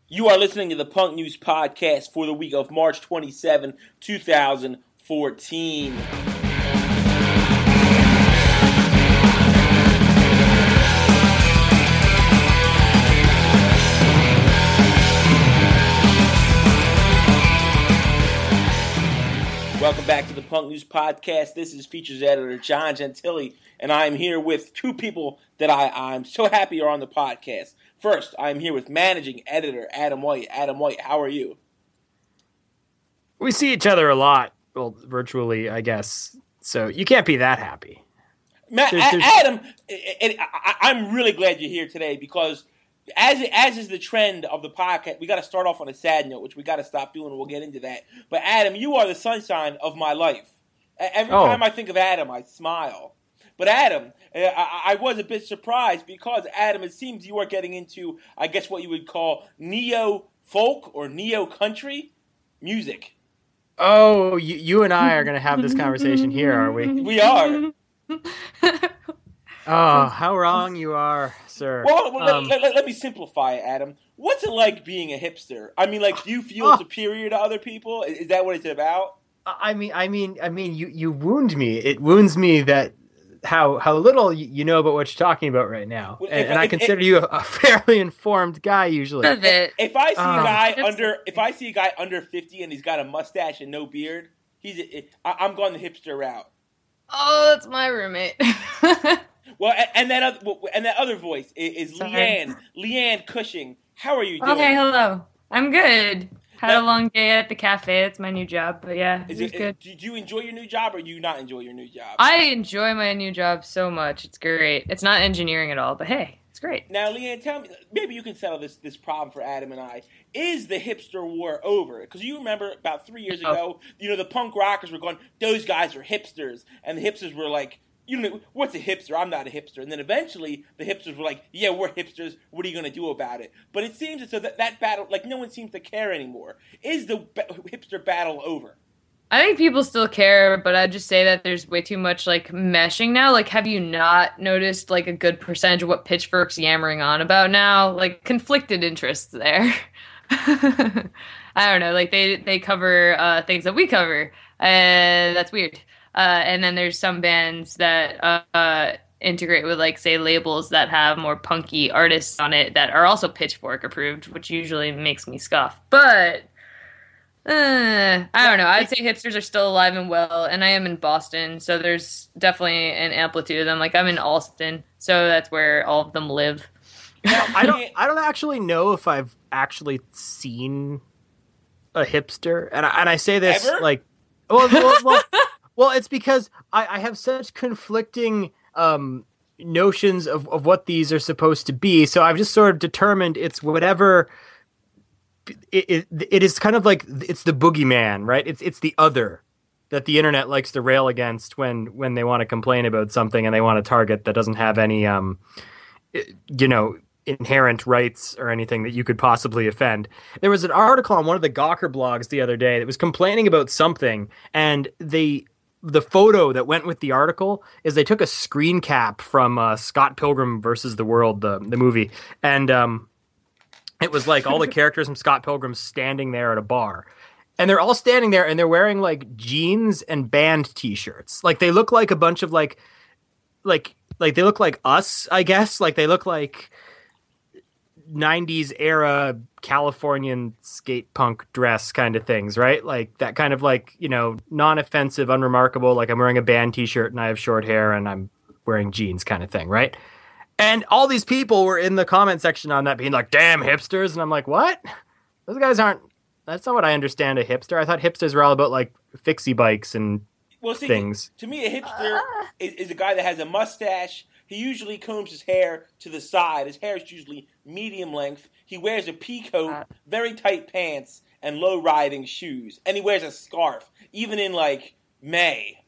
You are listening to the Punk News Podcast for the week of March 27, 2014. Welcome back to the Punk News Podcast. This is features editor John Gentili, and I am here with two people that I'm so happy are on the podcast. First, I'm here with managing editor Adam White. Adam White, how are you? We see each other a lot, well, virtually, I guess. So you can't be that happy. Adam, I'm really glad you're here today because as is the trend of the podcast, we got to start off on a sad note, which we got to stop doing, and we'll get into that. But Adam, you are the sunshine of my life. Every time I think of Adam, I smile. But Adam, I was a bit surprised because, Adam, it seems you are getting into, I guess, what you would call neo-folk or neo-country music. Oh, you and I are going to have this conversation here, are we? We are. Oh, how wrong you are, sir. Well, let me simplify it, Adam. What's it like being a hipster? I mean, like, do you feel superior to other people? Is that what it's about? I mean, you wound me. It wounds me that how little you know about what you're talking about right now, and I consider you a fairly informed guy usually. If I see a guy under 50 and he's got a mustache and no beard, I'm going the hipster route. Oh, that's my roommate. Well, and that other voice is Leanne Cushing. How are you doing? Okay, hello. I'm good. Had a long day at the cafe. It's my new job, but yeah, it's good. Do you enjoy your new job, or do you not enjoy your new job? I enjoy my new job so much. It's great. It's not engineering at all, but hey, it's great. Now, Leanne, tell me, maybe you can settle this problem for Adam and I. Is the hipster war over? Because you remember about 3 years ago, the punk rockers were going, those guys are hipsters, and the hipsters were like, what's a hipster? I'm not a hipster. And then eventually the hipsters were like, yeah, we're hipsters. What are you going to do about it? But it seems as though that battle, like, no one seems to care anymore. Is the hipster battle over? I think people still care, but I'd just say that there's way too much, like, meshing now. Like, have you not noticed, like, a good percentage of what Pitchfork's yammering on about now? Like, conflicted interests there. I don't know. Like, they cover things that we cover. That's weird. And then there's some bands that integrate with, like, say, labels that have more punky artists on it that are also Pitchfork approved, which usually makes me scoff. But I don't know. I'd say hipsters are still alive and well, and I am in Boston, so there's definitely an amplitude of them. Like, I'm in Allston, so that's where all of them live. Now, I don't actually know if I've actually seen a hipster, and I say this ever? Like, well, it's because I have such conflicting notions of what these are supposed to be. So I've just sort of determined it's whatever. It is kind of like it's the boogeyman, right? It's the other that the internet likes to rail against when they want to complain about something and they want to target that doesn't have any inherent rights or anything that you could possibly offend. There was an article on one of the Gawker blogs the other day that was complaining about something, and the photo that went with the article is they took a screen cap from Scott Pilgrim versus the World, the movie, and it was like all the characters from Scott Pilgrim standing there at a bar. And they're all standing there, and they're wearing, like, jeans and band T-shirts. Like, they look like a bunch of, like they look like us, I guess. Like, they look like 90s era Californian skate punk dress kind of things, right? Like that kind of, like, non-offensive, unremarkable, like I'm wearing a band t-shirt and I have short hair and I'm wearing jeans kind of thing, right? And all these people were in the comment section on that being like, damn hipsters. And I'm like, what? Those guys that's not what I understand a hipster. I thought hipsters were all about, like, fixie bikes and things. To me, a hipster is a guy that has a mustache. He usually combs his hair to the side. His hair is usually medium length. He wears a pea coat, very tight pants, and low-riding shoes. And he wears a scarf, even in, like, May.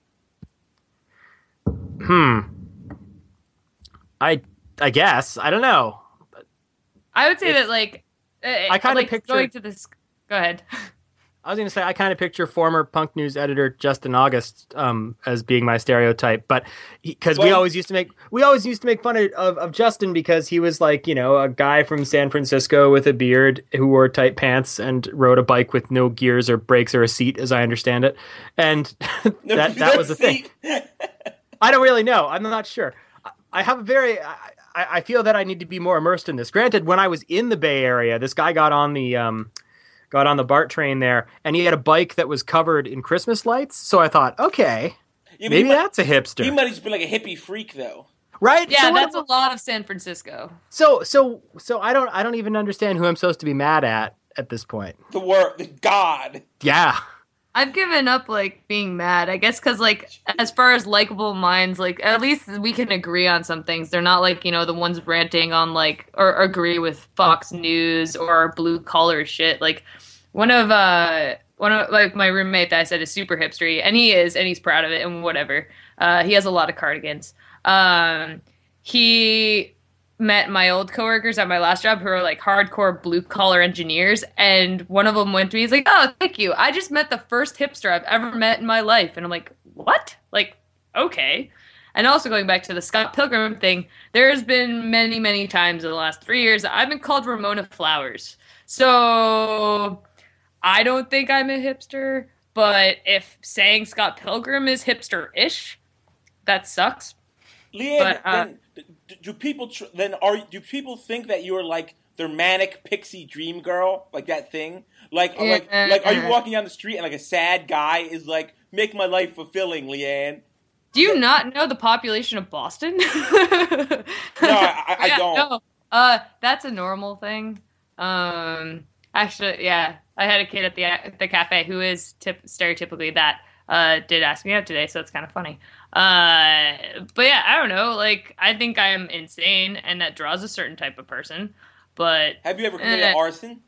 I guess. I don't know. I would say that, like, I kind of picture going to this. Go ahead. I was going to say I kind of picture former Punk News editor Justin August as being my stereotype, but because we always used to make fun of Justin because he was like, you know, a guy from San Francisco with a beard who wore tight pants and rode a bike with no gears or brakes or a seat, as I understand it, and that was the thing. I don't really know. I'm not sure. I have a very. I feel that I need to be more immersed in this. Granted, when I was in the Bay Area, this guy got on the BART train there, and he had a bike that was covered in Christmas lights. So I thought, okay, maybe that's a hipster. He might have just been like a hippie freak, though. Right? Yeah, so that's a lot of San Francisco. So I don't even understand who I'm supposed to be mad at this point. The God. Yeah. I've given up, like, being mad, I guess, because, like, as far as likable minds, like, at least we can agree on some things. They're not, like, you know, the ones ranting on, like, or agree with Fox News or blue-collar shit. Like, one of like, my roommate that I said is super hipstery, and he's proud of it, and whatever. He has a lot of cardigans. He met my old coworkers at my last job who are like hardcore blue collar engineers, and one of them went to me, he's like, "Oh, thank you. I just met the first hipster I've ever met in my life." And I'm like, "What?" Like, okay. And also going back to the Scott Pilgrim thing, there's been many, many times in the last 3 years I've been called Ramona Flowers. So I don't think I'm a hipster, but if saying Scott Pilgrim is hipster-ish, that sucks. Leanne, then, do people think that you're like their manic pixie dream girl, like that thing? Like are you walking down the street and like a sad guy is like, "Make my life fulfilling, Leanne"? Do you not know the population of Boston? No, I don't. No, that's a normal thing. Actually, yeah, I had a kid at the cafe who is stereotypically that. Did ask me out today, so it's kind of funny. But yeah, I don't know. Like, I think I am insane, and that draws a certain type of person. But have you ever committed arson?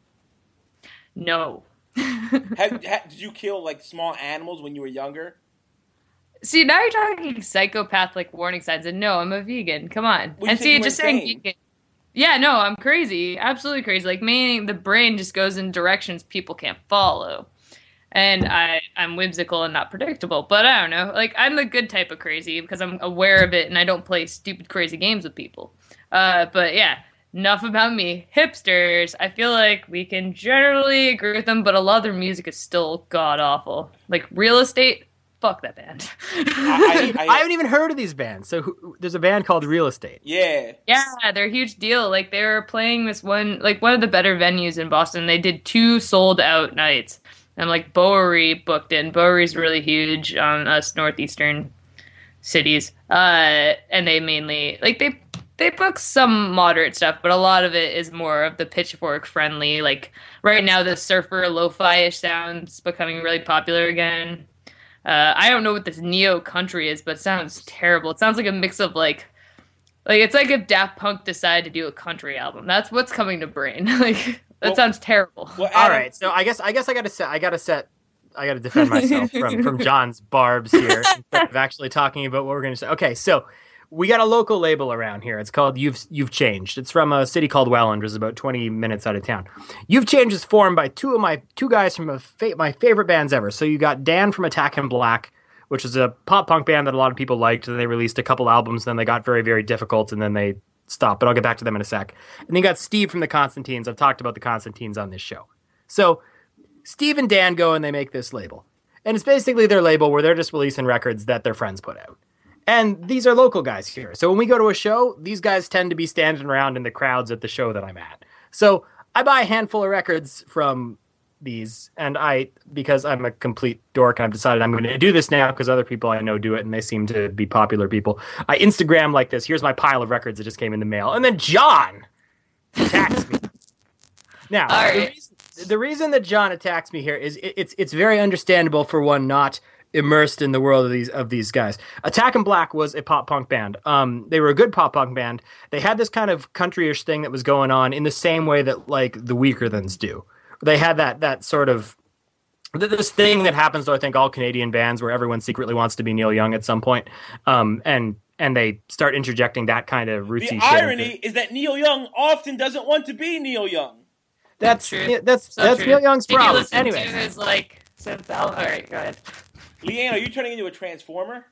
No. Did you kill like small animals when you were younger? See, now you're talking psychopath like warning signs, and no, I'm a vegan. Come on. Well, and see, just insane. saying vegan. Yeah, no, I'm crazy, absolutely crazy. Like, meaning the brain just goes in directions people can't follow. And I'm whimsical and not predictable, but I don't know. Like, I'm the good type of crazy because I'm aware of it and I don't play stupid, crazy games with people. But yeah, enough about me. Hipsters, I feel like we can generally agree with them, but a lot of their music is still god-awful. Like, Real Estate, fuck that band. I haven't even heard of these bands. So there's a band called Real Estate. Yeah. Yeah, they're a huge deal. Like, they were playing this one of the better venues in Boston. They did 2 sold-out nights. And, like, Bowery booked in. Bowery's really huge on us northeastern cities. And they mainly, like, they book some moderate stuff, but a lot of it is more of the Pitchfork-friendly. Like, right now, the surfer lo-fi-ish sound's becoming really popular again. I don't know what this neo-country is, but it sounds terrible. It sounds like a mix of, like it's like if Daft Punk decided to do a country album. That's what's coming to brain. Like... That sounds terrible. Well, all right, so I guess I gotta defend myself from John's barbs here instead of actually talking about what we're gonna say. Okay, so we got a local label around here. It's called You've Changed. It's from a city called Welland, which is about 20 minutes out of town. You've Changed is formed by two guys from my favorite bands ever. So you got Dan from Attack and Black, which is a pop punk band that a lot of people liked. And they released a couple albums, then they got very, very difficult, and then they stop, but I'll get back to them in a sec. And then you got Steve from the Constantines. I've talked about the Constantines on this show. So Steve and Dan go and they make this label. And it's basically their label where they're just releasing records that their friends put out. And these are local guys here. So when we go to a show, these guys tend to be standing around in the crowds at the show that I'm at. So I buy a handful of records from these, and because I'm a complete dork, I've decided I'm going to do this now because other people I know do it, and they seem to be popular people. I Instagram like this. Here's my pile of records that just came in the mail, and then John attacks me. Now, the reason that John attacks me here is it's very understandable for one not immersed in the world of these guys. Attack and Black was a pop punk band. They were a good pop punk band. They had this kind of country-ish thing that was going on in the same way that like the Weakerthans do. They had that sort of this thing that happens to I think all Canadian bands where everyone secretly wants to be Neil Young at some point, and they start interjecting that kind of rootsy shit. The irony is that Neil Young often doesn't want to be Neil Young. That's true. that's true. Neil Young's Did problem. you listen Anyway, to his like synth album? All right, go ahead. Leanne, are you turning into a transformer?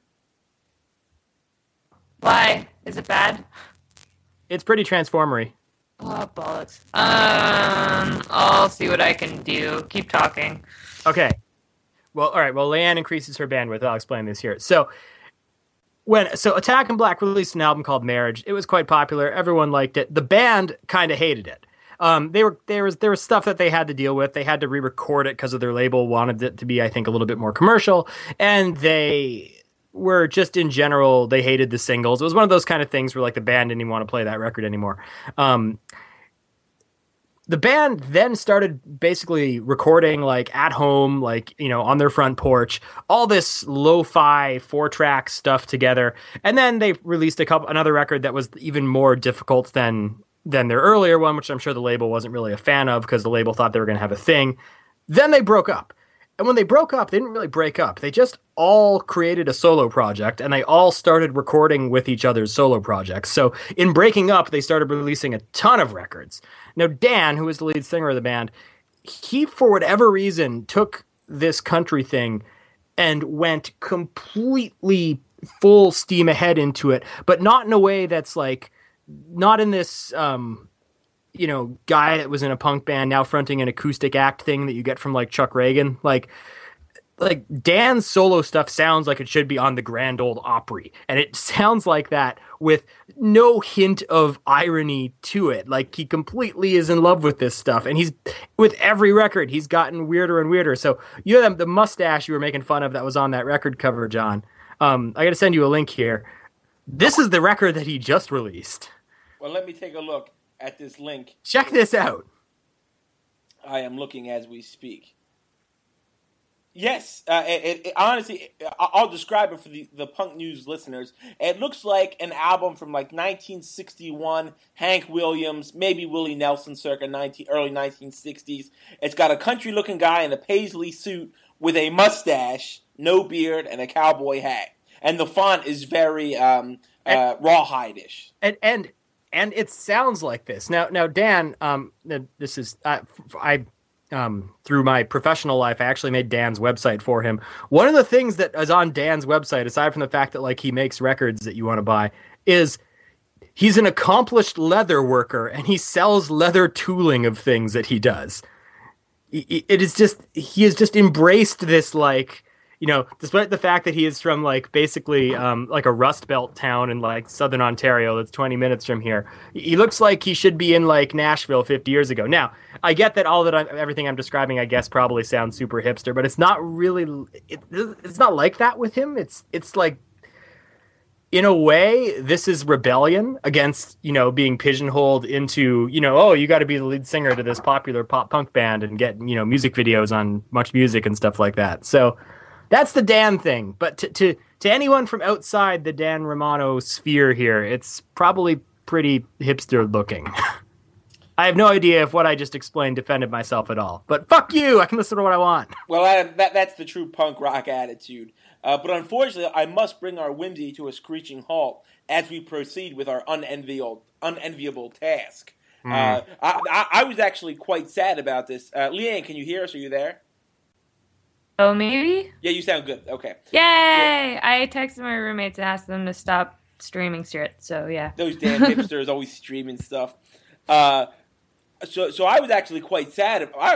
Why is it bad? it's pretty transformery. Oh bollocks. I'll see what I can do. Keep talking. Okay. Well, all right. Well, Leanne increases her bandwidth. I'll explain this here. So Attack and Black released an album called Marriage. It was quite popular. Everyone liked it. The band kind of hated it. There was stuff that they had to deal with. They had to re-record it because of their label wanted it to be, I think, a little bit more commercial. And they were just in general, they hated the singles. It was one of those kind of things where like the band didn't even want to play that record anymore. The band then started basically recording like at home, like, you know, on their front porch, all this lo-fi 4-track stuff together. And then they released another record that was even more difficult than their earlier one, which I'm sure the label wasn't really a fan of because the label thought they were going to have a thing. Then they broke up. And when they broke up, they didn't really break up. They just all created a solo project, and they all started recording with each other's solo projects. So in breaking up, they started releasing a ton of records. Now, Dan, who is the lead singer of the band, he, for whatever reason, took this country thing and went completely full steam ahead into it, but not in a way that's like, not in this... you know, guy that was in a punk band now fronting an acoustic act thing that you get from like Chuck Reagan. Like Dan's solo stuff sounds like it should be on the Grand Ole Opry, and it sounds like that with no hint of irony to it. Like he completely is in love with this stuff, and he's with every record he's gotten weirder and weirder. So you have the mustache you were making fun of that was on that record cover, John. I got to send you a link here. This is the record that he just released. Well, let me take a look at this link. Check this out. I am looking as we speak. Yes, honestly, I'll describe it for the Punk News listeners. It looks like an album from like 1961, Hank Williams, maybe Willie Nelson circa early 1960s. It's got a country-looking guy in a paisley suit with a mustache, no beard, and a cowboy hat. And the font is very rawhide-ish. And it sounds like this. Now, Dan, this is I through my professional life, I actually made Dan's website for him. One of the things that is on Dan's website, aside from the fact that like he makes records that you want to buy, is he's an accomplished leather worker and he sells leather tooling of things that he does. He has just embraced this, like, you know, despite the fact that he is from like basically like a Rust Belt town in like southern Ontario that's 20 minutes from here, he looks like he should be in like Nashville 50 years ago. Now, I get that everything I'm describing, I guess, probably sounds super hipster, but it's not really. It's not like that with him. It's like, in a way, this is rebellion against, you know, being pigeonholed into, you know, oh, you got to be the lead singer to this popular pop punk band and get, you know, music videos on Much Music and stuff like that. So. That's the Dan thing, but to anyone from outside the Dan Romano sphere here, it's probably pretty hipster looking. I have no idea if what I just explained defended myself at all, but fuck you, I can listen to what I want. Well, Adam, that's the true punk rock attitude. But unfortunately, I must bring our whimsy to a screeching halt as we proceed with our unenviable task. I was actually quite sad about this. Leanne, can you hear us? Are you there? Oh, maybe? Yeah, you sound good. Okay. Yay! Yeah. I texted my roommates and asked them to stop streaming shit, so yeah. Those damn hipsters always streaming stuff. So I was actually quite sad. I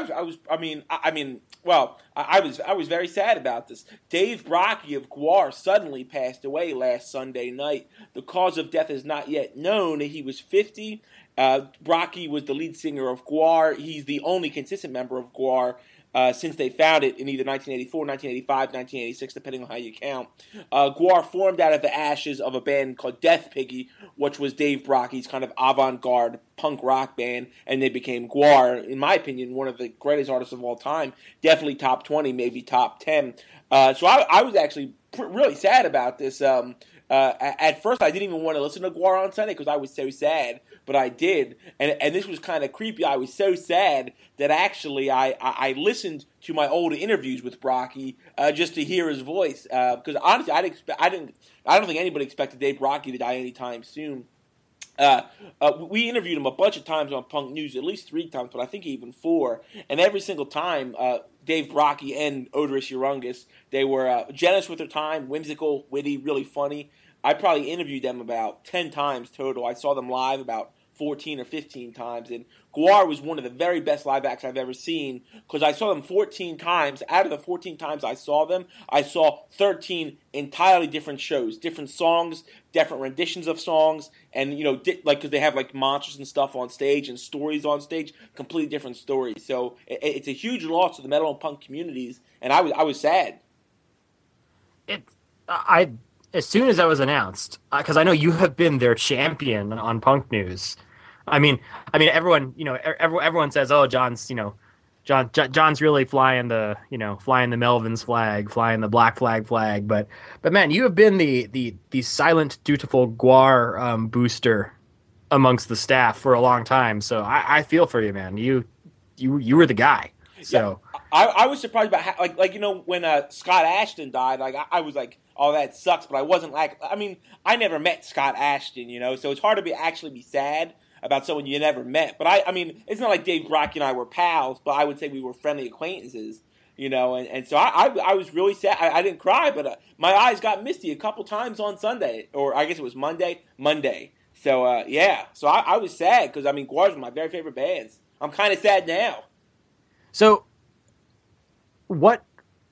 was very sad about this. Dave Brockie of Gwar suddenly passed away last Sunday night. The cause of death is not yet known. He was 50. Brockie was the lead singer of Gwar. He's the only consistent member of Gwar since they found it in either 1984, 1985, 1986, depending on how you count. Gwar formed out of the ashes of a band called Death Piggy, which was Dave Brockie's kind of avant-garde punk rock band, and they became Gwar. In my opinion, one of the greatest artists of all time, definitely top 20, maybe top 10. So I was actually really sad about this. At first, I didn't even want to listen to Gwar on Sunday because I was so sad, but I did, and this was kind of creepy. I was so sad that actually I listened to my old interviews with Brockie just to hear his voice because honestly, I don't think anybody expected Dave Brockie to die anytime soon. We interviewed him a bunch of times on Punk News, at least 3 times, but I think even 4. And every single time, Dave Brockie and Oderus Urungus, they were generous with their time, whimsical, witty, really funny. I probably interviewed them about 10 times total. I saw them live about 14 or 15 times, and GWAR was one of the very best live acts I've ever seen, because I saw them 14 times. Out of the 14 times I saw them, I saw 13 entirely different shows, different songs, different renditions of songs, and because they have like monsters and stuff on stage and stories on stage, completely different stories. So it's a huge loss to the metal and punk communities, and I was sad. As soon as that was announced, because I know you have been their champion on Punk News. I mean, everyone says, "Oh, John's really flying the Melvins flag, flying the Black Flag." But man, you have been the silent, dutiful GWAR booster amongst the staff for a long time. So I feel for you, man. You were the guy. So yeah, I was surprised about how, when Scott Ashton died, I was like, oh, that sucks, but I wasn't like, I never met Scott Ashton, so it's hard to actually be sad about someone you never met. But it's not like Dave Brockie and I were pals, but I would say we were friendly acquaintances, and so I was really sad. I didn't cry, but my eyes got misty a couple times on Sunday, or I guess it was Monday. So, so I was sad, because, GWAR is one of my very favorite bands. I'm kind of sad now. So, what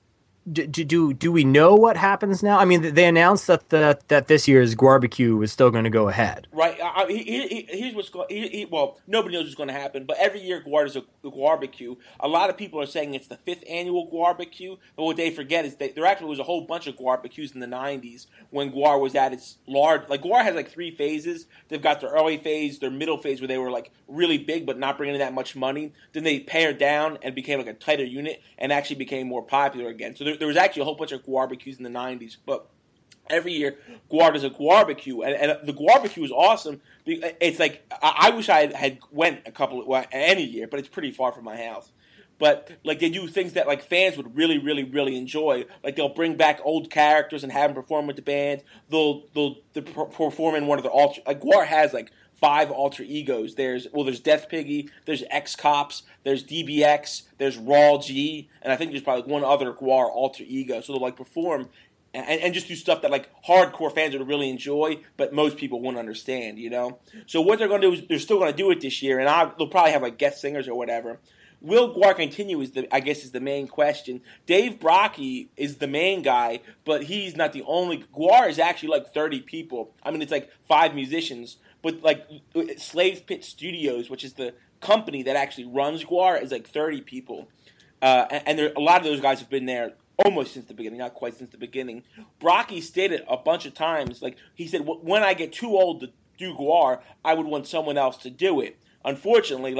do we know what happens now? I mean, they announced that this year's GWARBQ is still going to go ahead. Right. Here's what's going. Well, nobody knows what's going to happen, but every year GWAR does a GWARBQ. A lot of people are saying it's the 5th annual GWARBQ, but what they forget is there actually was a whole bunch of GWARBQs in the 90s when GWAR was at its large. Like, GWAR has 3 phases. They've got their early phase, their middle phase, where they were really big but not bringing in that much money. Then they pared down and became a tighter unit and actually became more popular again. So there was actually a whole bunch of GWARBQs in the 90s, but every year GWAR does a GWARBQ, and the GWARBQ is awesome. It's I wish I had went any year, but it's pretty far from my house. But they do things that fans would really, really, really enjoy. They'll bring back old characters and have them perform with the band. They'll perform in one of their alter. GWAR has 5 alter egos. There's Death Piggy, there's X-Cops, there's DBX, there's Raw G, and I think there's probably one other GWAR alter ego. So they'll perform and just do stuff that hardcore fans would really enjoy, but most people won't understand, So what they're going to do is they're still going to do it this year, and they'll probably have guest singers or whatever. Will GWAR continue is the main question. Dave Brockie is the main guy, but he's not the only. GWAR is actually 30 people. It's 5 musicians. But Slave Pit Studios, which is the company that actually runs GWAR, is 30 people, and a lot of those guys have been there almost since the beginning, not quite since the beginning. Brockie stated a bunch of times, he said, when I get too old to do GWAR, I would want someone else to do it. Unfortunately,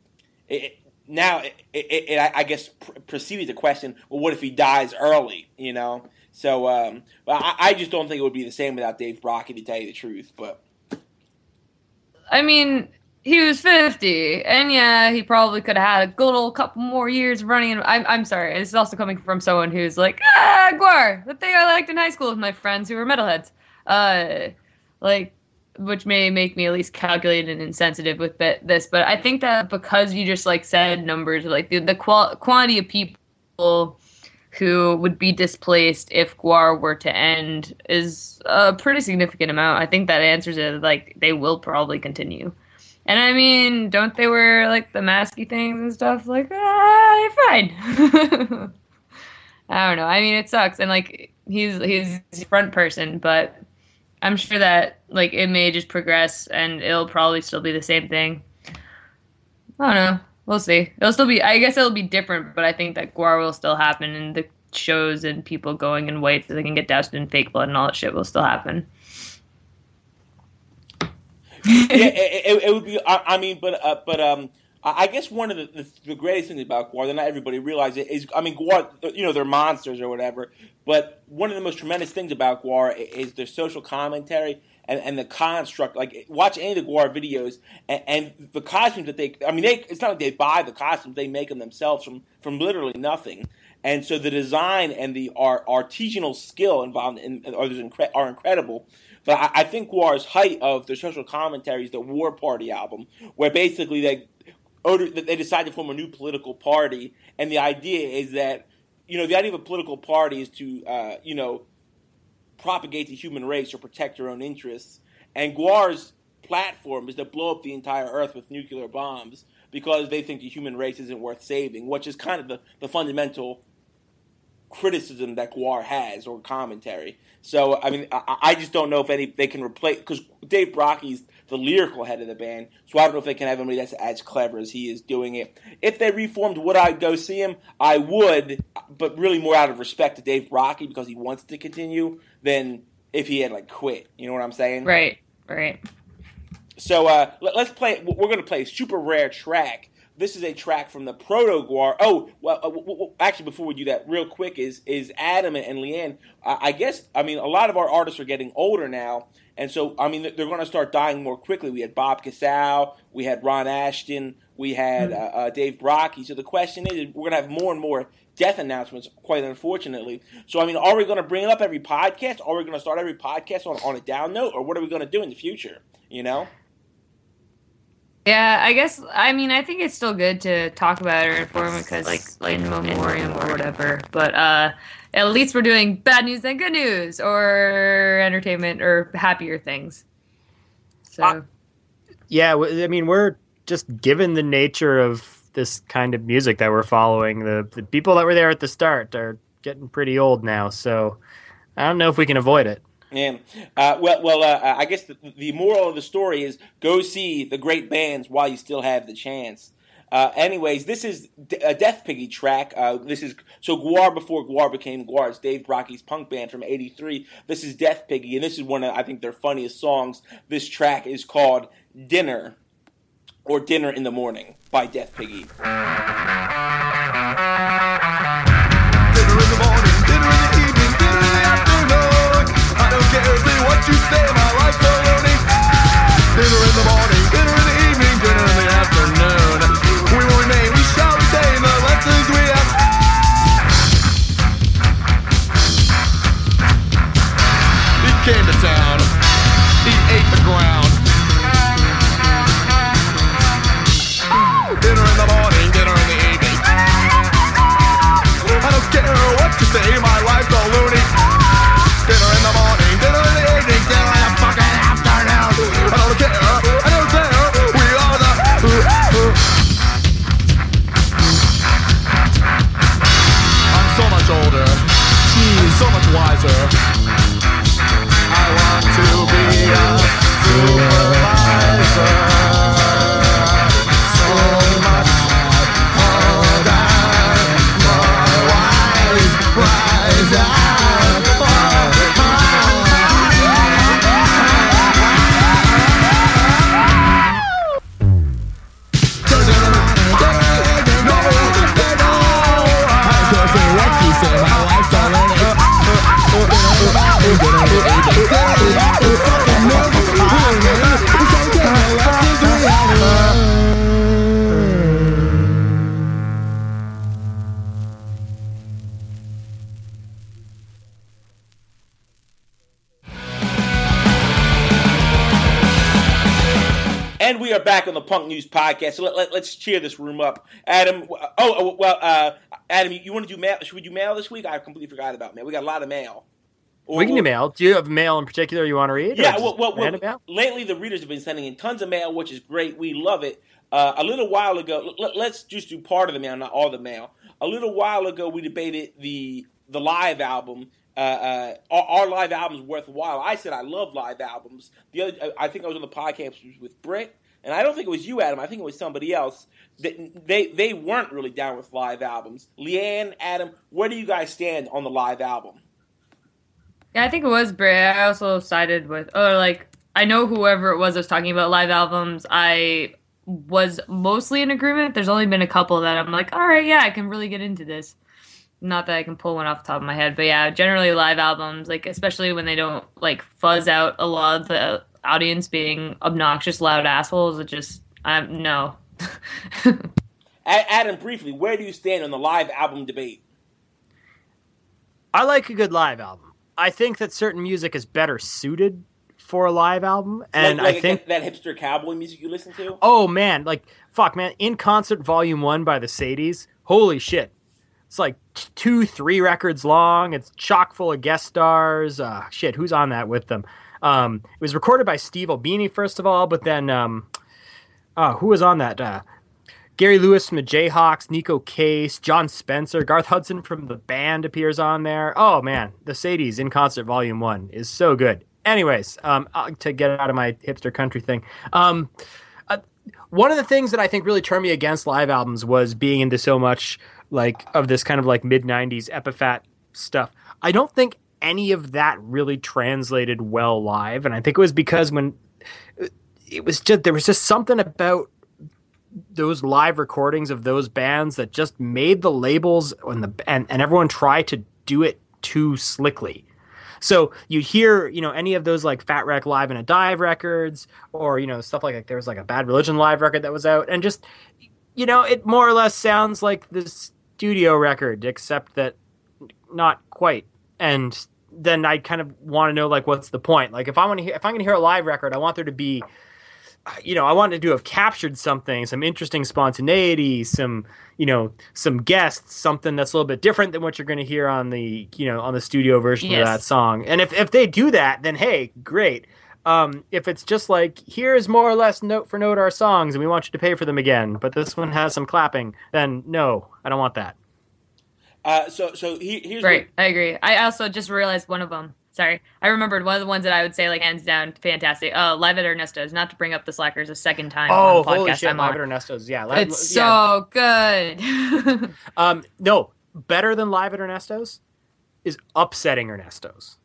I guess preceded the question, well, what if he dies early? So I just don't think it would be the same without Dave Brockie, to tell you the truth, but. He was 50, and yeah, he probably could have had a couple more years running. I'm sorry, this is also coming from someone who's GWAR, the thing I liked in high school with my friends who were metalheads. Which may make me at least calculated and insensitive with this, but I think that because you just said numbers, the quantity of people who would be displaced if GWAR were to end is a pretty significant amount. I think that answers it. They will probably continue. And don't they wear the masky things and stuff? Fine. I don't know. It sucks. And he's a front person, but I'm sure that it may just progress and it'll probably still be the same thing. I don't know. We'll see. I guess it'll be different, but I think that GWAR will still happen, and the shows and people going in white so they can get doused in fake blood and all that shit will still happen. It would be. I guess one of the greatest things about GWAR that not everybody realizes is, GWAR, they're monsters or whatever, but one of the most tremendous things about GWAR is their social commentary and the construct. Like, watch any of the GWAR videos and the costumes that it's not like they buy the costumes, they make them themselves from literally nothing. And so the design and the artisanal skill involved are incredible. But I think GWAR's height of their social commentary is the War Party album, where basically they decide to form a new political party, and the idea is that, the idea of a political party is to, propagate the human race or protect your own interests. And GWAR's platform is to blow up the entire Earth with nuclear bombs because they think the human race isn't worth saving, which is kind of the fundamental criticism that GWAR has, or commentary. So, I just don't know if they can replace, because Dave Brocky's the lyrical head of the band, so I don't know if they can have anybody that's as clever as he is doing it. If they reformed, would I go see him? I would, but really more out of respect to Dave Brocky because he wants to continue than if he had, quit. You know what I'm saying? Right. So, let's play, we're going to play a super rare track. This is a track from the Proto GWAR. Oh, well, actually, before we do that, real quick, is Adam and Leanne. I guess, a lot of our artists are getting older now, and so, they're going to start dying more quickly. We had Bob Casale, we had Ron Ashton, we had Dave Brocky. So the question is, we're going to have more and more death announcements, quite unfortunately. So, are we going to bring it up every podcast? Are we going to start every podcast on a down note? Or what are we going to do in the future, Yeah, I guess, I think it's still good to talk about it or inform it because, in memoriam or whatever. But at least we're doing bad news and good news, or entertainment, or happier things. So, yeah, we're just, given the nature of this kind of music that we're following, the people that were there at the start are getting pretty old now. So I don't know if we can avoid it. Yeah. I guess the moral of the story is go see the great bands while you still have the chance. Anyways, this is a Death Piggy track. This is GWAR before GWAR became GWAR. It's Dave Brocky's punk band from '83. This is Death Piggy, and this is one of, I think, their funniest songs. This track is called Dinner, or Dinner in the Morning, by Death Piggy. Dinner in the morning, dinner in the evening, dinner in the afternoon. I don't care what you say, my life's so lonely. Dinner in the morning, dinner in the evening, dinner in the afternoon. We will remain, we shall retain the lessons we have. He came to town, he ate the ground. Dinner in the morning, dinner in the evening. I don't care what you say, my life's all loony. Dinner in the morning, dinner in the evening, dinner in the fucking afternoon. I don't care, we are the I'm so much older, he's so much wiser. I want to be a supervisor. So much older, more wise, wiser. And we are back on the Punk News Podcast. So let's cheer this room up. Adam, Adam, you want to do mail? Should we do mail this week? I completely forgot about mail. We got a lot of mail. We can do mail. Do you have mail in particular you want to read? Yeah, lately the readers have been sending in tons of mail, which is great. We love it. A little while ago, let's just do part of the mail, not all the mail. A little while ago, we debated the live album. Are live albums worthwhile? I said I love live albums. I think I was on the podcast with Britt, and I don't think it was you, Adam. I think it was somebody else. They weren't really down with live albums. Leanne, Adam, where do you guys stand on the live album? Yeah, I think it was Britt. I also sided with, I know whoever it was that was talking about live albums. I was mostly in agreement. There's only been a couple that I'm like, all right, yeah, I can really get into this. Not that I can pull one off the top of my head, but yeah, generally live albums, like especially when they don't like fuzz out a lot of the audience being obnoxious, loud assholes. It just, no. Adam, briefly, where do you stand on the live album debate? I like a good live album. I think that certain music is better suited for a live album, and like I think that hipster cowboy music you listen to. Oh man, like fuck, man! In Concert Volume 1 by the Sadies. Holy shit! It's like 2-3 records long. It's chock full of guest stars. Shit, who's on that with them? It was recorded by Steve Albini first of all, but then who was on that? Gary Lewis from the Jayhawks, Nico Case, John Spencer, Garth Hudson from the band appears on there. Oh man, the Sadies in Concert Volume 1 is so good. Anyways, to get out of my hipster country thing, one of the things that I think really turned me against live albums was being into so much like of this kind of like mid-90s Epitaph stuff. I don't think any of that really translated well live, and I think it was because when it was just there was just something about those live recordings of those bands that just made the labels and everyone tried to do it too slickly. So you'd hear, any of those like Fat Wreck Live in a Dive records, or, stuff like there was like a Bad Religion live record that was out, and just, it more or less sounds like the studio record, except that not quite. And then I kind of want to know, like, what's the point? Like, if I'm going to hear a live record, I want there to be, I wanted to have captured something, some interesting spontaneity, some guests, something that's a little bit different than what you're going to hear on the, on the studio version of that song. And if they do that, then hey, great. If it's just like, here's more or less note for note our songs and we want you to pay for them again, but this one has some clapping, then no, I don't want that. Here's right. I agree. I also just realized one of them. Sorry, I remembered one of the ones that I would say, like, hands down, fantastic. Live at Ernesto's. Not to bring up the Slackers a second time on the podcast. Holy shit, Live at Ernesto's. Yeah, it's so good. No, better than Live at Ernesto's is Upsetting Ernesto's.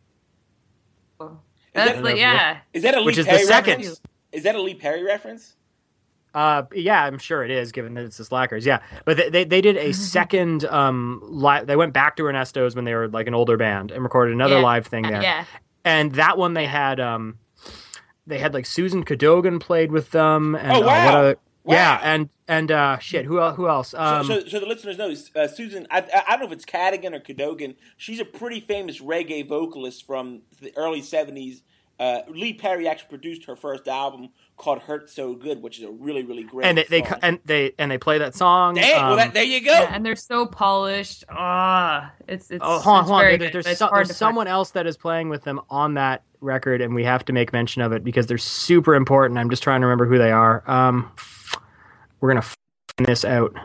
That's yeah. Is that a Lee Perry reference? Is that a Lee Perry reference? Yeah, I'm sure it is, given that it's the Slackers. Yeah, but they did a second live. They went back to Ernesto's when they were like an older band and recorded another live thing there. Yeah, and that one they had like Susan Cadogan played with them. And, wow. Yeah, and shit, who else? So the listeners know Susan. I don't know if it's Cadogan or Cadogan. She's a pretty famous reggae vocalist from the early '70s. Lee Perry actually produced her first album called "Hurt So Good," which is a really, really great. And they play that song. Dang, there you go. Yeah, and they're so polished. It's hold on. There's someone else that is playing with them on that record, and we have to make mention of it because they're super important. I'm just trying to remember who they are. We're gonna find this out.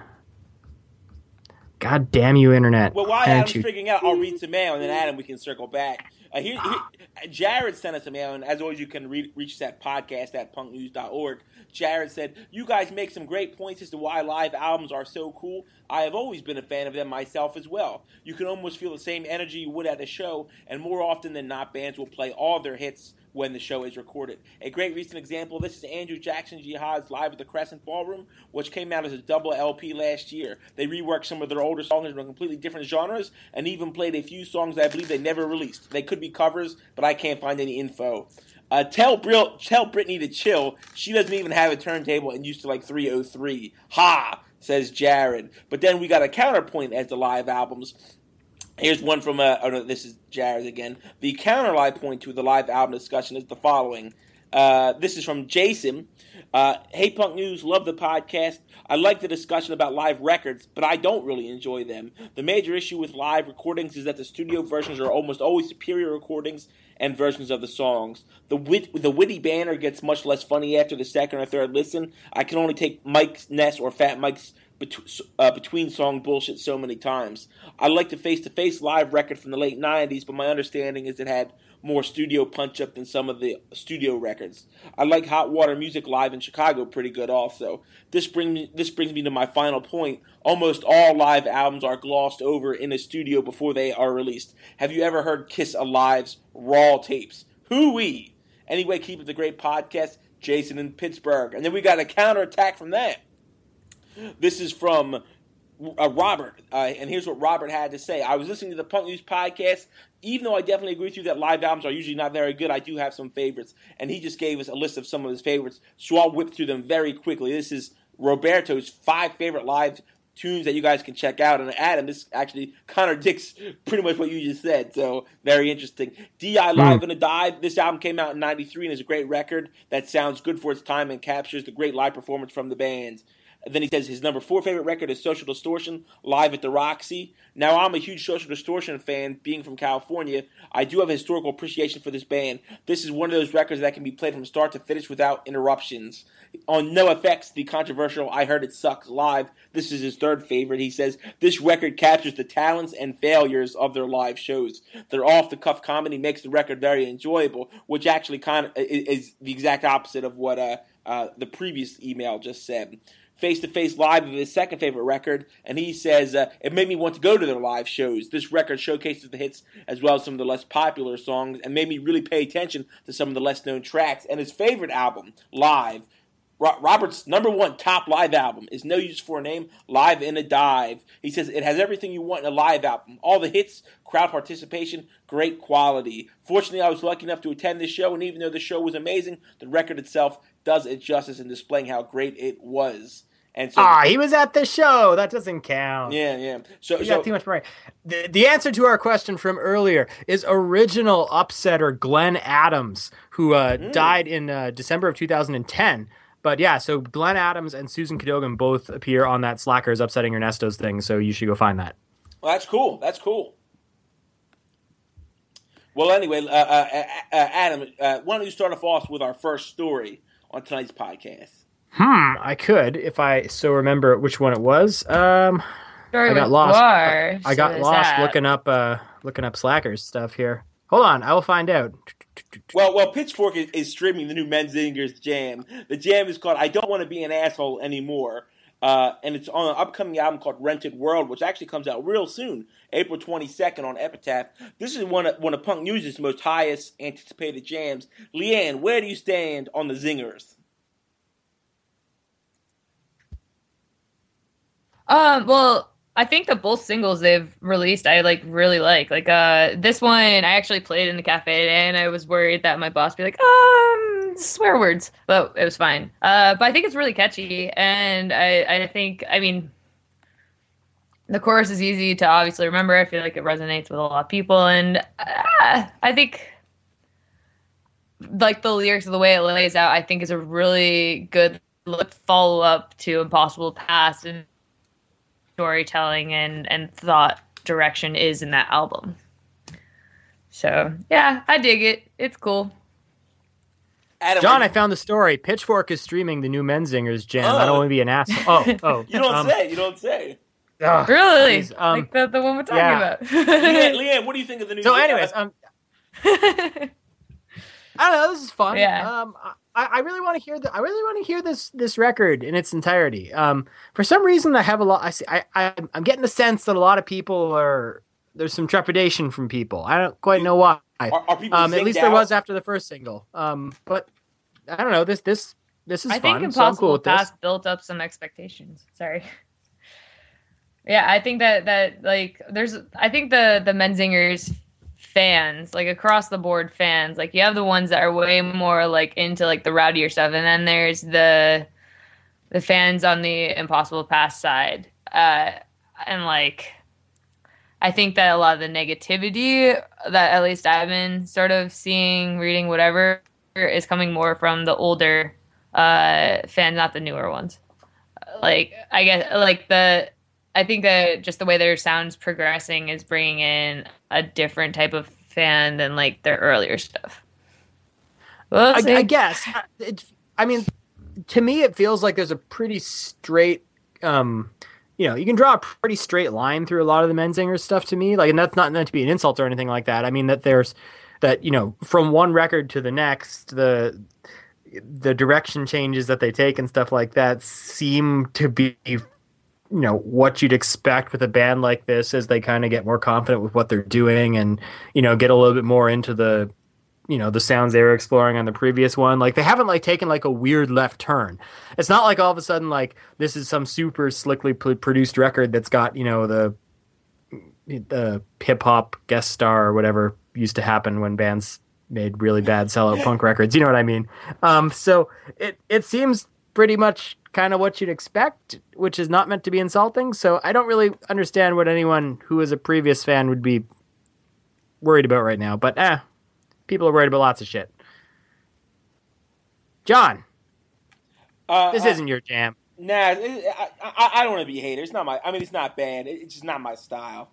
God damn you, internet! Well, while Adam's figuring out, I'll read some mail, and then Adam, we can circle back. Here, Jared sent us a mail, and as always, you can reach that podcast at punknews.org. Jared said, "You guys make some great points as to why live albums are so cool. I have always been a fan of them myself as well. You can almost feel the same energy you would at a show, and more often than not, bands will play all their hits when the show is recorded. A great recent example, this is Andrew Jackson Jihad's Live at the Crescent Ballroom, which came out as a double LP last year. They reworked some of their older songs in completely different genres, and even played a few songs that I believe they never released. They could be covers, but I can't find any info. Tell Brittany to chill. She doesn't even have a turntable and used to like 303. Ha! Says Jared. But then we got a counterpoint as the live albums. Here's one from, this is Jared again. The counter-live point to the live album discussion is the following. This is from Jason. Hey, Punk News, love the podcast. I like the discussion about live records, but I don't really enjoy them. The major issue with live recordings is that the studio versions are almost always superior recordings and versions of the songs. The witty banner gets much less funny after the second or third listen. I can only take Mike Ness or Fat Mike's between song bullshit so many times. I like the face-to-face live record from the late 90s, but my understanding is it had more studio punch-up than some of the studio records. I like Hot Water Music live in Chicago pretty good also. This brings me to my final point. Almost all live albums are glossed over in a studio before they are released. Have you ever heard Kiss Alive's raw tapes? Hoo-wee! Anyway, keep it the great podcast. Jason in Pittsburgh. And then we got a counterattack from that. This is from Robert, and here's what Robert had to say. I was listening to the Punk News podcast. Even though I definitely agree with you that live albums are usually not very good, I do have some favorites. And he just gave us a list of some of his favorites, so I'll whip through them very quickly. This is Roberto's 5 favorite live tunes that you guys can check out. And Adam, this actually contradicts pretty much what you just said, so very interesting. D.I. Live in a Dive. This album came out in 93 and is a great record that sounds good for its time and captures the great live performance from the band. And then he says his number 4 favorite record is Social Distortion, live at the Roxy. Now, I'm a huge Social Distortion fan, being from California. I do have a historical appreciation for this band. This is one of those records that can be played from start to finish without interruptions. On No Effects, the controversial I Heard It Sucks live, this is his 3rd favorite. He says, this record captures the talents and failures of their live shows. Their off-the-cuff comedy makes the record very enjoyable, which actually kind of is the exact opposite of what the previous email just said. Face to Face Live of his 2nd favorite record, and he says, it made me want to go to their live shows. This record showcases the hits as well as some of the less popular songs and made me really pay attention to some of the less known tracks. And his favorite album, Live, Robert's number 1 top live album, is No Use for a Name, Live in a Dive. He says it has everything you want in a live album. All the hits, crowd participation, great quality. Fortunately, I was lucky enough to attend this show, and even though the show was amazing, the record itself does it justice in displaying how great it was. And so, he was at the show. That doesn't count. Yeah. So got too much pride. The answer to our question from earlier is original upsetter Glenn Adams, who died in December of 2010. But yeah, so Glenn Adams and Susan Cadogan both appear on that Slackers Upsetting Ernesto's thing, so you should go find that. Well, that's cool. Well, anyway, Adam, why don't you start off with our first story on tonight's podcast? I could, if I so remember which one it was. I got lost. I got lost looking up Slackers stuff here. Hold on, I will find out. Well, Pitchfork is streaming the new Menzingers Jam. The jam is called I Don't Want to Be an Asshole Anymore. And it's on an upcoming album called Rented World, which actually comes out real soon, April 22nd on Epitaph. This is one of Punk News' most highest anticipated jams. Leanne, where do you stand on the Zingers? Well, I think that both singles they've released I really like. This one I actually played in the cafe today, and I was worried that my boss would be like, swear words, but it was fine. But I think it's really catchy, and I think, I mean, the chorus is easy to obviously remember. I feel like it resonates with a lot of people, and I think like the lyrics, the way it lays out, I think is a really good follow up to Impossible Past, and storytelling and thought direction is in that album. So yeah, I dig it. It's cool. Adam, John, I found the story. Pitchfork is streaming the new Menzingers Jam. I don't want to be an asshole. Oh. You don't say. Really? Like the one we're talking about. Leanne, what do you think of the new So anyways, I don't know, this is fun. Yeah. I really want to hear this record in its entirety. For some reason, I have a lot. I'm getting the sense that a lot of people there's some trepidation from people. I don't quite know why. Are people at least there was after the first single. But I don't know. This is fun. I think so I'm cool with Past this. built up some expectations. Sorry. Yeah, I think that like I think the Menzingers fans, like across the board fans, like you have the ones that are way more like into like the rowdier stuff, and then there's the fans on the Impossible Past side, and like I think that a lot of the negativity that at least I've been sort of seeing, reading, whatever, is coming more from the older fans, not the newer ones. Like I guess I think that just the way their sound's progressing is bringing in a different type of fan than like their earlier stuff. I guess. I mean, to me, it feels like there's a pretty straight, you can draw a pretty straight line through a lot of the Menzingers stuff to me. Like, and that's not meant to be an insult or anything like that. I mean, from one record to the next, the direction changes that they take and stuff like that seem to be, what you'd expect with a band like this as they kind of get more confident with what they're doing and, get a little bit more into the the sounds they were exploring on the previous one. Like, they haven't like taken like a weird left turn. It's not like all of a sudden like this is some super slickly produced record that's got the hip hop guest star or whatever used to happen when bands made really bad sellout punk records. You know what I mean? So it seems pretty much kind of what you'd expect, which is not meant to be insulting. So I don't really understand what anyone who is a previous fan would be worried about right now. But people are worried about lots of shit. John, this isn't your jam. Nah, I don't want to be a hater. It's not my. I mean, it's not bad. It's just not my style.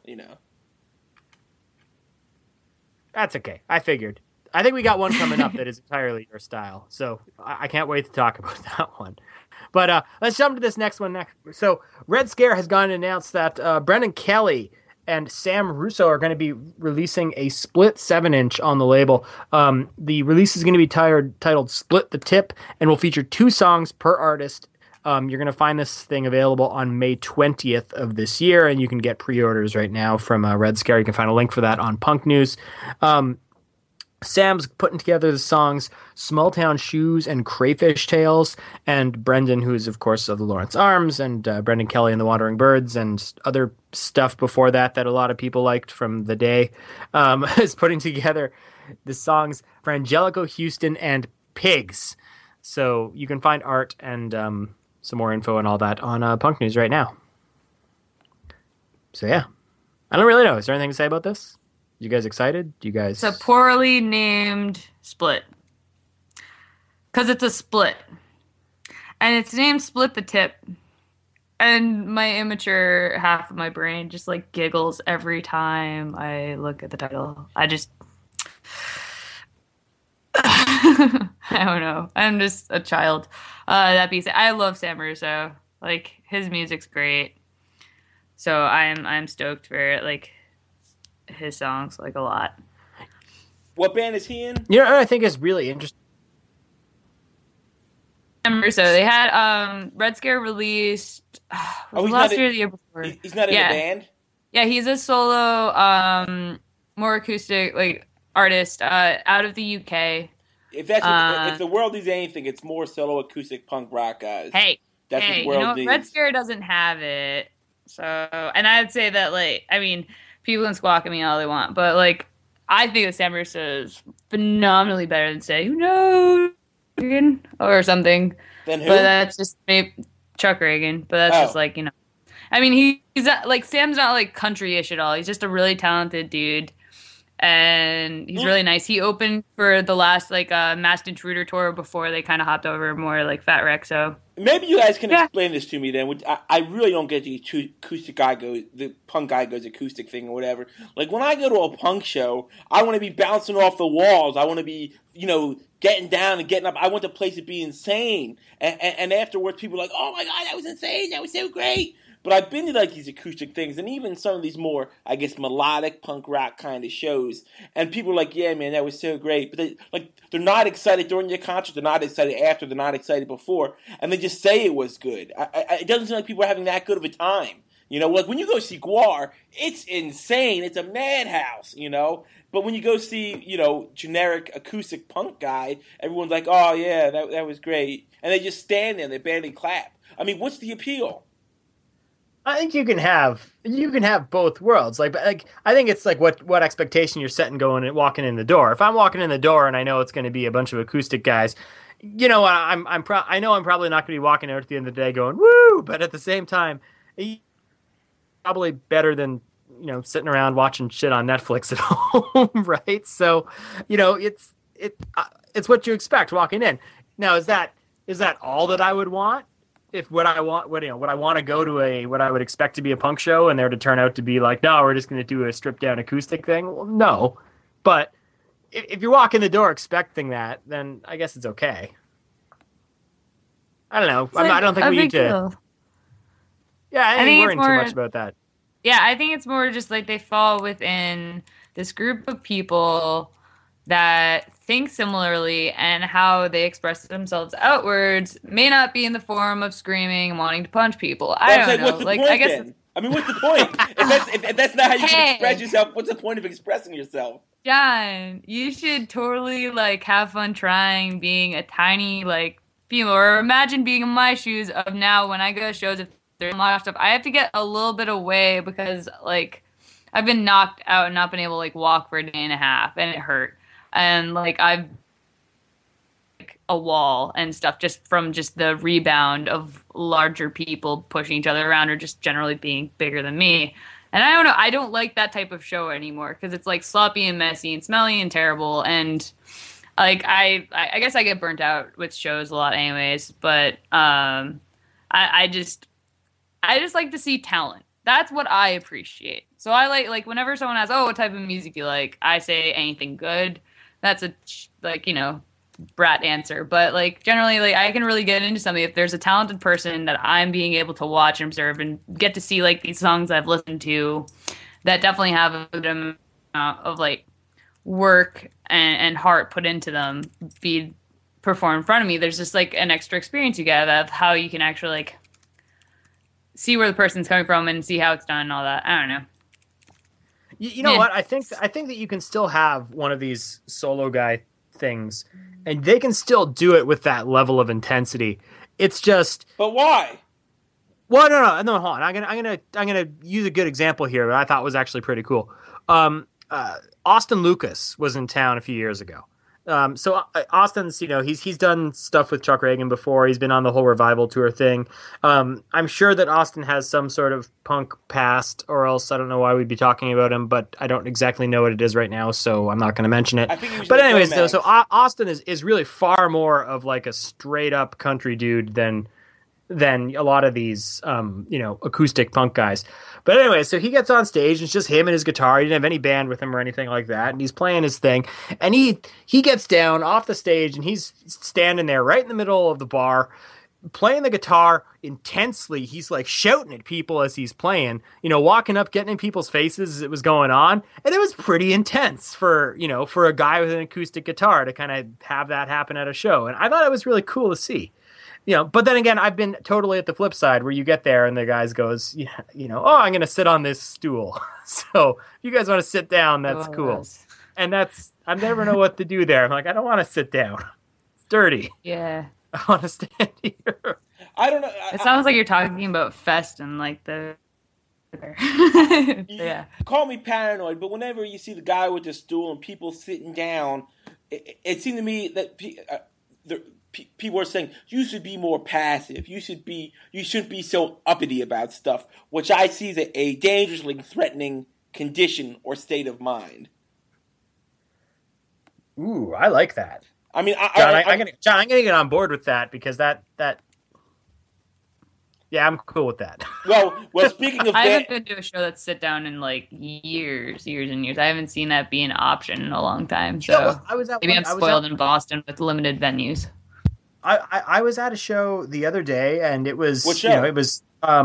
That's okay. I figured. I think we got one coming up that is entirely your style. So I can't wait to talk about that one. But let's jump to this next one next. So Red Scare has gone and announced that Brendan Kelly and Sam Russo are going to be releasing a split 7-inch on the label. The release is going to be titled Split the Tip and will feature 2 songs per artist. You're going to find this thing available on May 20th of this year, and you can get pre-orders right now from Red Scare. You can find a link for that on Punk News. Sam's putting together the songs Small Town Shoes and Crayfish Tales, and Brendan, who is, of course, of the Lawrence Arms, and Brendan Kelly and the Wandering Birds, and other stuff before that a lot of people liked from the day, is putting together the songs for Angelico Houston and Pigs. So you can find art and some more info and all that on Punk News right now. So yeah, I don't really know. Is there anything to say about this? You guys excited? You guys? It's a poorly named split. Because it's a split. And it's named Split the Tip. And my immature half of my brain just like giggles every time I look at the title. I don't know. I'm just a child. That being said, I love Sam Russo. Like, his music's great. So I'm stoked for like his songs like a lot. What band is he in? What I think is really interesting. Sam Russo. They had Red Scare released last year or the year before. He's not in the band? Yeah, he's a solo more acoustic like artist out of the UK. If the world needs anything, it's more solo acoustic punk rock guys. That's what the world needs. Red Scare doesn't have it. So, and I'd say that, like, I mean, people can squawk at me all they want, but like, I think that Sam Russo is phenomenally better than, say, who knows, Reagan or something. Then who? But that's just maybe Chuck Reagan. But that's just like, I mean, he's not, like, Sam's not like country-ish at all. He's just a really talented dude. And he's really nice. He opened for the last like Masked Intruder tour before they kind of hopped over more like Fat Wreck. So maybe you guys can explain this to me then. I really don't get the the punk guy goes acoustic thing or whatever. Like, when I go to a punk show, I want to be bouncing off the walls. I want to be getting down and getting up. I want the place to be insane. And afterwards, people are like, "Oh my god, that was insane! That was so great!" But I've been to like these acoustic things and even some of these more, I guess, melodic punk rock kind of shows. And people are like, yeah, man, that was so great. But they're not excited during your concert. They're not excited after. They're not excited before. And they just say it was good. It doesn't seem like people are having that good of a time. Like when you go see Gwar, it's insane. It's a madhouse, But when you go see, generic acoustic punk guy, everyone's like, oh, yeah, that was great. And they just stand there and they barely clap. I mean, what's the appeal? I think you can have both worlds. Like I think it's like what expectation you're setting walking in the door. If I'm walking in the door and I know it's going to be a bunch of acoustic guys, I know I'm probably not going to be walking out at the end of the day going woo. But at the same time, probably better than sitting around watching shit on Netflix at home, right? So it's what you expect walking in. Now is that all that I would want? If what I want to go to what I would expect to be a punk show and there to turn out to be like, no, we're just going to do a stripped down acoustic thing. Well, no, but if you walk in the door expecting that, then I guess it's okay. I don't know. I don't think we need to. Yeah, I ain't worrying too much about that. Yeah, I think it's more just like they fall within this group of people that think similarly, and how they express themselves outwards may not be in the form of screaming and wanting to punch people. I don't know. What's the point, I guess. I mean, what's the point? if that's not how you can express yourself, what's the point of expressing yourself? John, you should totally like have fun trying being a tiny like female, or imagine being in my shoes of now when I go to shows, if there's a lot of stuff, I have to get a little bit away because like I've been knocked out and not been able to like walk for a day and a half, and it hurt, and like I've like a wall and stuff just from just the rebound of larger people pushing each other around or just generally being bigger than me. And I don't know, I don't like that type of show anymore because it's like sloppy and messy and smelly and terrible. And like I guess I get burnt out with shows a lot, anyways. But I just like to see talent. That's what I appreciate. So I like whenever someone asks, "Oh, what type of music do you like?" I say anything good. That's a like brat answer, but like generally like I can really get into something if there's a talented person that I'm being able to watch and observe and get to see like these songs I've listened to that definitely have a good amount of like work and heart put into them be performed in front of me. There's just like an extra experience you get of how you can actually like see where the person's coming from and see how it's done and all that. I don't know. You know what? I think that you can still have one of these solo guy things, and they can still do it with that level of intensity. It's just. But why? Well, no. Hold on. I'm gonna use a good example here that I thought was actually pretty cool. Austin Lucas was in town a few years ago. So Austin's, he's done stuff with Chuck Reagan before. He's been on the whole Revival tour thing. I'm sure that Austin has some sort of punk past, or else I don't know why we'd be talking about him, but I don't exactly know what it is right now, so I'm not going to mention it. But anyways, though, so Austin is really far more of like a straight up country dude than a lot of these, acoustic punk guys. But anyway, so he gets on stage, and it's just him and his guitar. He didn't have any band with him or anything like that, and he's playing his thing. And he gets down off the stage, and he's standing there right in the middle of the bar, playing the guitar intensely. He's like shouting at people as he's playing, walking up, getting in people's faces as it was going on. And it was pretty intense for a guy with an acoustic guitar to kind of have that happen at a show. And I thought it was really cool to see. But then again, I've been totally at the flip side where you get there and the guy goes, oh, I'm going to sit on this stool. So if you guys want to sit down, that's cool. And I never know what to do there. I'm like, I don't want to sit down. It's dirty. Yeah. I want to stand here. I don't know. It sounds like you're talking about Fest and like the... Yeah. Call me paranoid, but whenever you see the guy with the stool and people sitting down, it seemed to me that... people are saying you should be more passive. You shouldn't be so uppity about stuff, which I see as a dangerously threatening condition or state of mind. Ooh, I like that. I mean, I'm gonna get on board with that because that. Yeah, I'm cool with that. Well, speaking of I haven't been to a show that's sit down in like years and years. I haven't seen that be an option in a long time. So maybe I'm spoiled in Boston with limited venues. I was at a show the other day, and it was what show? It was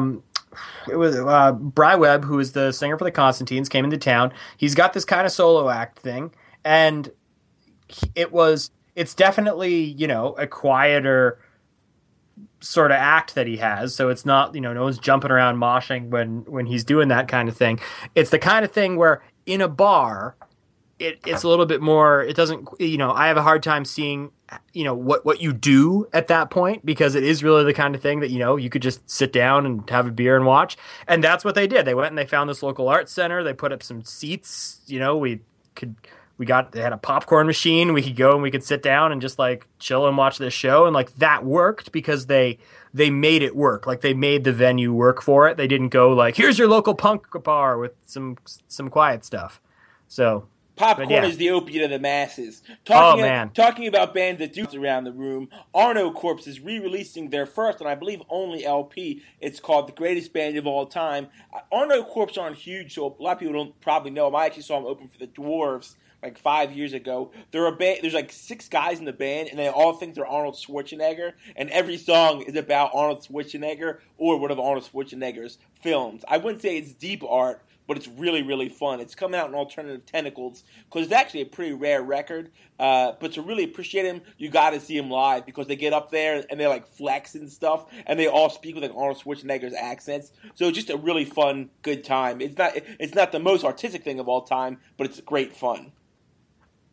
Bry Webb, who is the singer for the Constantines, came into town. He's got this kind of solo act thing, and it's definitely a quieter sort of act that he has. So it's not no one's jumping around moshing when he's doing that kind of thing. It's the kind of thing where in a bar, it's a little bit more. It doesn't I have a hard time seeing what you do at that point, because it is really the kind of thing that you could just sit down and have a beer and watch. And that's what they did. They went and they found this local arts center. They put up some seats. They had a popcorn machine. We could go and we could sit down and just like chill and watch this show. And like that worked because they made it work. Like they made the venue work for it. They didn't go like, here's your local punk bar with some quiet stuff. So popcorn is the opiate of the masses. Talking about bands that do around the room, Arno Corps is re-releasing their first and I believe only LP. It's called The Greatest Band of All Time. Arno Corps aren't huge, so a lot of people don't probably know them. I actually saw them open for the Dwarves like 5 years ago. They're a band. There's like 6 guys in the band, and they all think they're Arnold Schwarzenegger. And every song is about Arnold Schwarzenegger or one of Arnold Schwarzenegger's films. I wouldn't say it's deep art, but it's really, really fun. It's coming out in Alternative Tentacles because it's actually a pretty rare record. But to really appreciate him, you got to see him live because they get up there and they're like flex and stuff, and they all speak with like Arnold Schwarzenegger's accents. So it's just a really fun, good time. It's not the most artistic thing of all time, but it's great fun.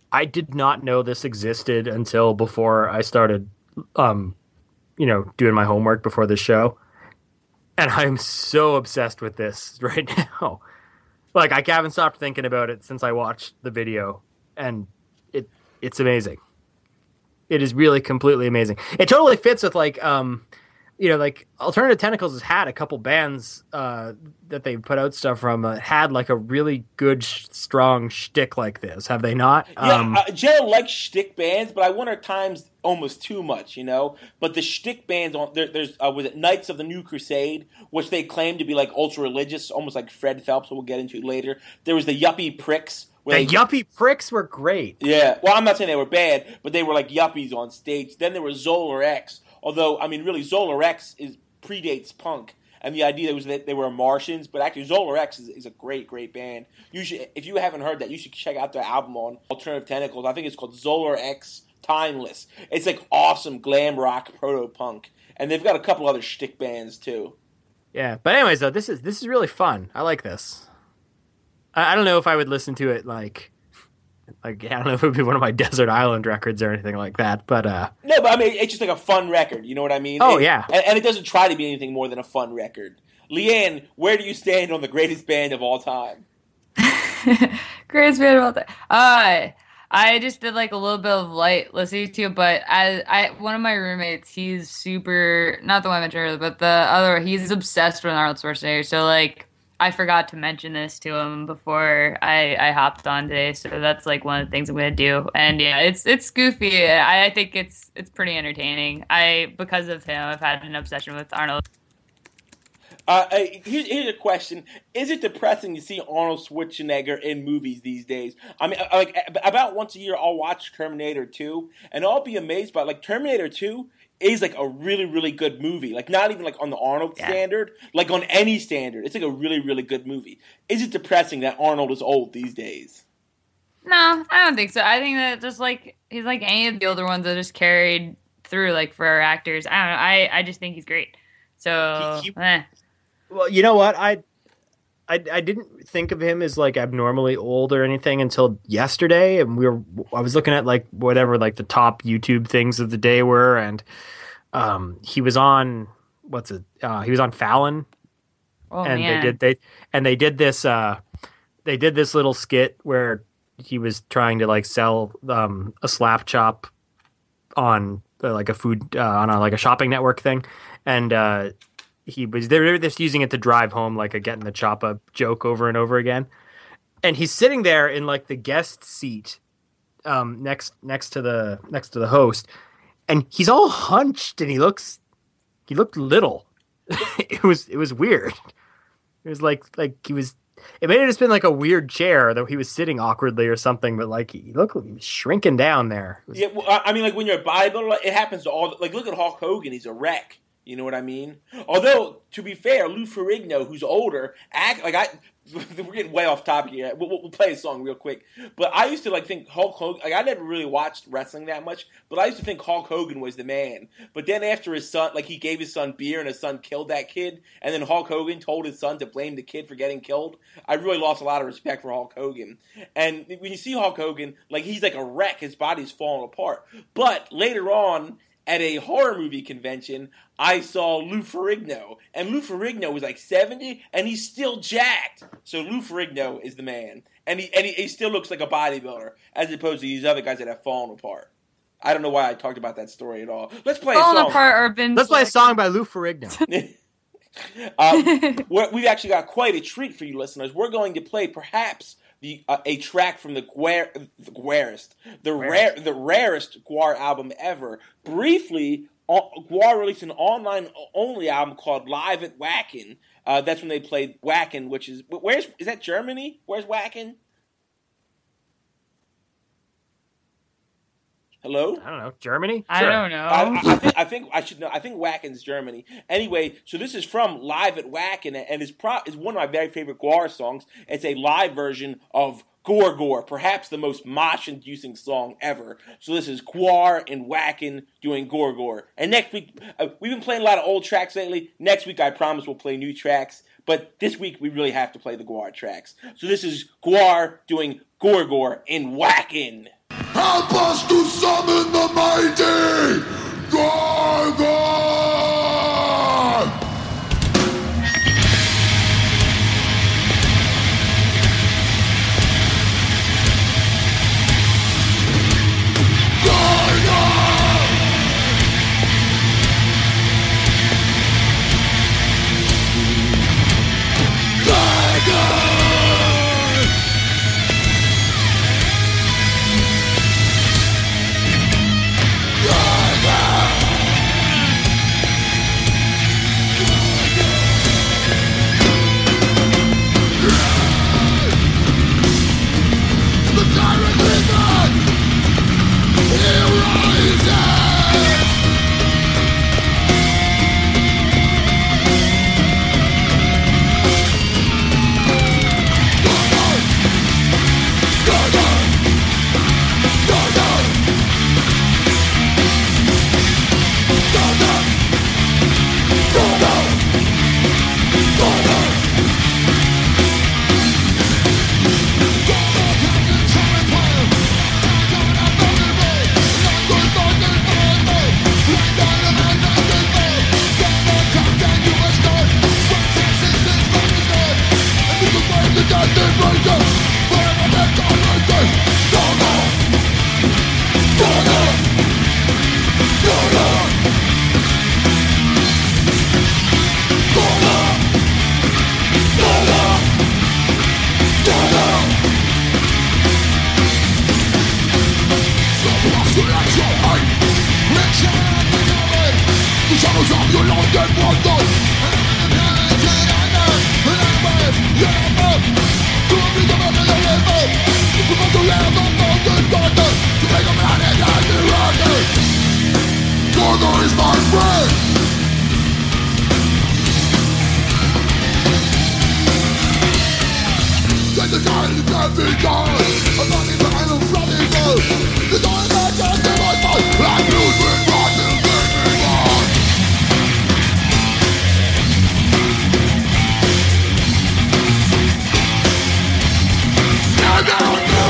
I did not know this existed until before I started, doing my homework before the show. And I'm so obsessed with this right now. Like, I haven't stopped thinking about it since I watched the video, and it's amazing. It is really completely amazing. It totally fits with like Alternative Tentacles has had a couple bands that they put out stuff from had like a really good strong shtick like this. Have they not? Yeah, Gerald likes shtick bands, but I wonder at times almost too much, But the shtick bands, there's was it Knights of the New Crusade, which they claim to be like ultra religious, almost like Fred Phelps, we'll get into later. There was the Yuppie Pricks. Yuppie Pricks were great. Yeah, well, I'm not saying they were bad, but they were like yuppies on stage. Then there was Zolar X. Although, I mean, really, Zolar X predates punk, and the idea was that they were Martians, but actually Zolar X is a great, great band. You should, if you haven't heard that, you should check out their album on Alternative Tentacles. I think it's called Zolar X Timeless. It's like awesome glam rock proto-punk, and they've got a couple other shtick bands, too. Yeah, but anyways, though, this is really fun. I like this. I don't know if I would listen to it like I don't know if it would be one of my Desert Island records or anything like that, but no, but I mean it's just like a fun record. You know what I mean? Oh yeah, and it doesn't try to be anything more than a fun record. Leanne, where do you stand on the greatest band of all time? Greatest band of all time. I just did like a little bit of light listening to it, but one of my roommates, he's super, not the one I mentioned earlier, but the other, he's obsessed with Arnold Schwarzenegger. So like, I forgot to mention this to him before I hopped on today, so that's like one of the things I'm gonna do. And yeah, it's goofy. I think it's pretty entertaining. Because of him, I've had an obsession with Arnold. Here's a question: is it depressing to see Arnold Schwarzenegger in movies these days? I mean, like about once a year, I'll watch Terminator 2, and I'll be amazed by like Terminator 2. Is like a really, really good movie. Like not even like on the Arnold standard, like on any standard. It's like a really, really good movie. Is it depressing that Arnold is old these days? No, I don't think so. I think that just like he's like any of the older ones that just carried through like for our actors. I don't know. I just think he's great. So well, you know what? I didn't think of him as like abnormally old or anything until yesterday, and I was looking at like whatever like the top YouTube things of the day were, and he was on he was on Fallon, and man. they did this little skit where he was trying to like sell a slap chop on like a food on a shopping network thing, and they were just using it to drive home like a getting the chop up joke over and over again. And he's sitting there in like the guest seat next to the host, and he's all hunched and he looked little. It was weird. It was like he was, it may have just been like a weird chair that he was sitting awkwardly or something, but like he was shrinking down there. Yeah, well, I mean, like when you're a bodybuilder, it happens to all. Like look at Hulk Hogan; he's a wreck. You know what I mean? Although, to be fair, Lou Ferrigno, who's older, we're getting way off topic here. We'll play a song real quick. But I used to like think Hulk Hogan. Like I never really watched wrestling that much, but I used to think Hulk Hogan was the man. But then after his son, like he gave his son beer and his son killed that kid, and then Hulk Hogan told his son to blame the kid for getting killed. I really lost a lot of respect for Hulk Hogan. And when you see Hulk Hogan, like he's like a wreck. His body's falling apart. But later on, at a horror movie convention, I saw Lou Ferrigno, and Lou Ferrigno was like 70, and he's still jacked. So Lou Ferrigno is the man, and he still looks like a bodybuilder, as opposed to these other guys that have fallen apart. I don't know why I talked about that story at all. Let's play a song. Let's play a song by Lou Ferrigno. We've actually got quite a treat for you listeners. We're going to play perhaps a track from the rarest Gwar album ever. Briefly, Gwar released an online-only album called Live at Wacken. That's when they played Wacken, which is is that Germany? Where's Wacken? Hello? I don't know. Germany? I don't know. I think I should know. I think Wacken's Germany. Anyway, so this is from Live at Wacken, and it's one of my very favorite Gwar songs. It's a live version of Gore Gore, perhaps the most mosh-inducing song ever. So this is Gwar and Wacken doing Gore Gore. And next week, we've been playing a lot of old tracks lately. Next week, I promise we'll play new tracks. But this week, we really have to play the Gwar tracks. So this is Gwar doing Gore Gore and Wacken. help us to summon the mighty Gorgon! Gorgon is my friend! Take the guy who can't be gone. I'm not even behind the flooding goal. The door is not just in my mouth. I'm losing rotten, baby, on. Now,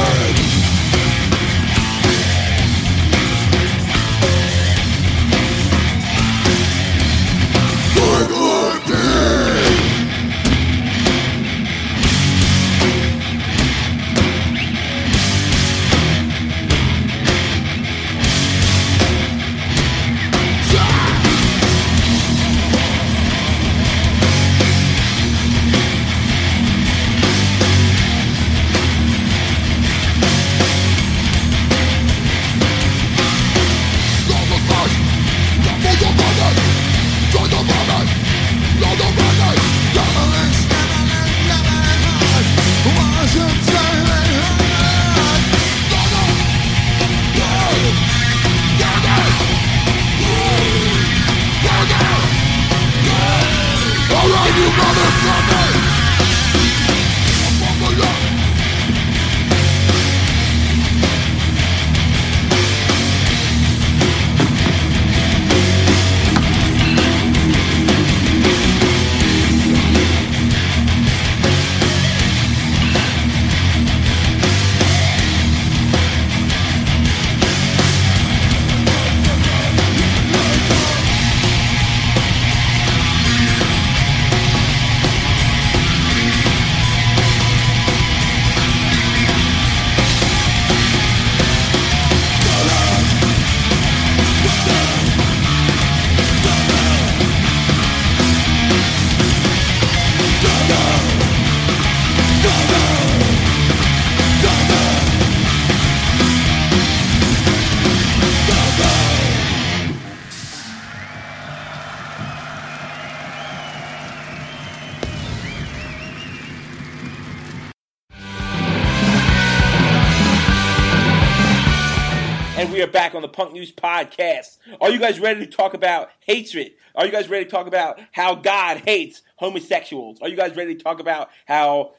And we are back on the Punk News Podcast. Are you guys ready to talk about hatred? Are you guys ready to talk about how God hates homosexuals? Are you guys ready to talk about how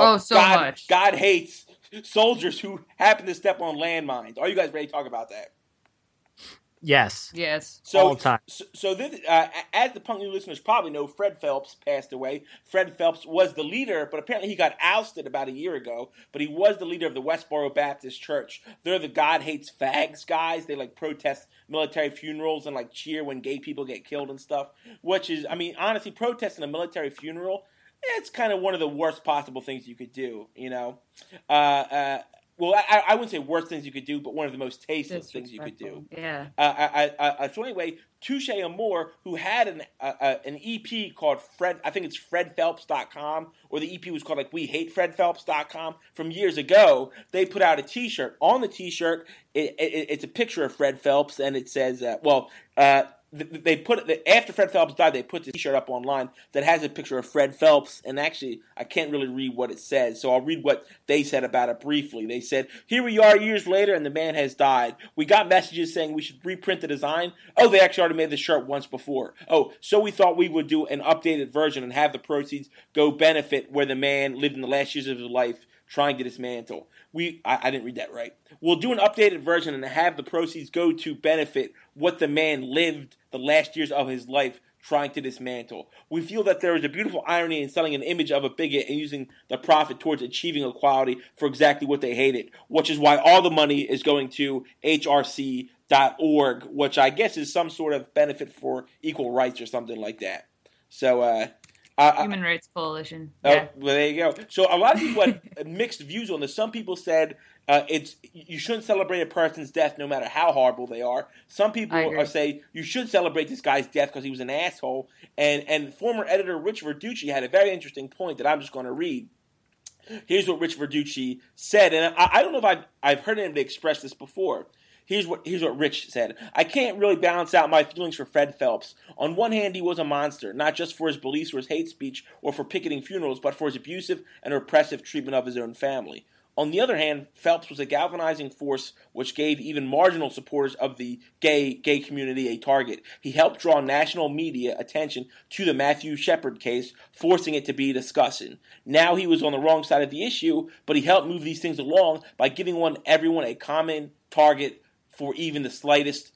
God hates soldiers who happen to step on landmines? Are you guys ready to talk about that? Yes. Yes. So, All the time. So this, as the Punk News listeners probably know, Fred Phelps passed away. Fred Phelps was the leader, but apparently he got ousted about a year ago. But he was the leader of the Westboro Baptist Church. They're the God Hates Fags guys. They like protest military funerals and like cheer when gay people get killed and stuff. Which is, I mean, honestly, protesting a military funeral, it's kind of one of the worst possible things you could do, you know? Well, I wouldn't say worst things you could do, but one of the most tasteless things you could do. Yeah. So anyway, Touche Amore, who had an EP called Fred, I think it's FredPhelps.com, or the EP was called like WeHateFredPhelps.com from years ago. They put out a T-shirt. On the T-shirt, it's a picture of Fred Phelps, and it says, they put it after Fred Phelps died. They put the T-shirt up online that has a picture of Fred Phelps, and actually, I can't really read what it says, so I'll read what they said about it briefly. They said, "Here we are years later, and the man has died. We got messages saying we should reprint the design. Oh, they actually already made the shirt once before. Oh, so we thought we would do an updated version and have the proceeds go benefit where the man lived in the last years of his life trying to dismantle. I didn't read that right. We'll do an updated version and have the proceeds go to benefit what the man lived the last years of his life trying to dismantle. We feel that there is a beautiful irony in selling an image of a bigot and using the profit towards achieving equality for exactly what they hated, which is why all the money is going to HRC.org, which I guess is some sort of benefit for equal rights or something like that." So, Human Rights Coalition. Yeah. Well, there you go. So a lot of people had mixed views on this. Some people said you shouldn't celebrate a person's death no matter how horrible they are. Some people say you should celebrate this guy's death because he was an asshole. And former editor Rich Verducci had a very interesting point that I'm just going to read. Here's what Rich Verducci said, and I don't know if I've heard anybody express this before. Here's what Rich said. "I can't really balance out my feelings for Fred Phelps. On one hand, he was a monster, not just for his beliefs or his hate speech or for picketing funerals, but for his abusive and repressive treatment of his own family. On the other hand, Phelps was a galvanizing force which gave even marginal supporters of the gay community a target. He helped draw national media attention to the Matthew Shepard case, forcing it to be discussed. Now he was on the wrong side of the issue, but he helped move these things along by giving everyone a common target for even the slightest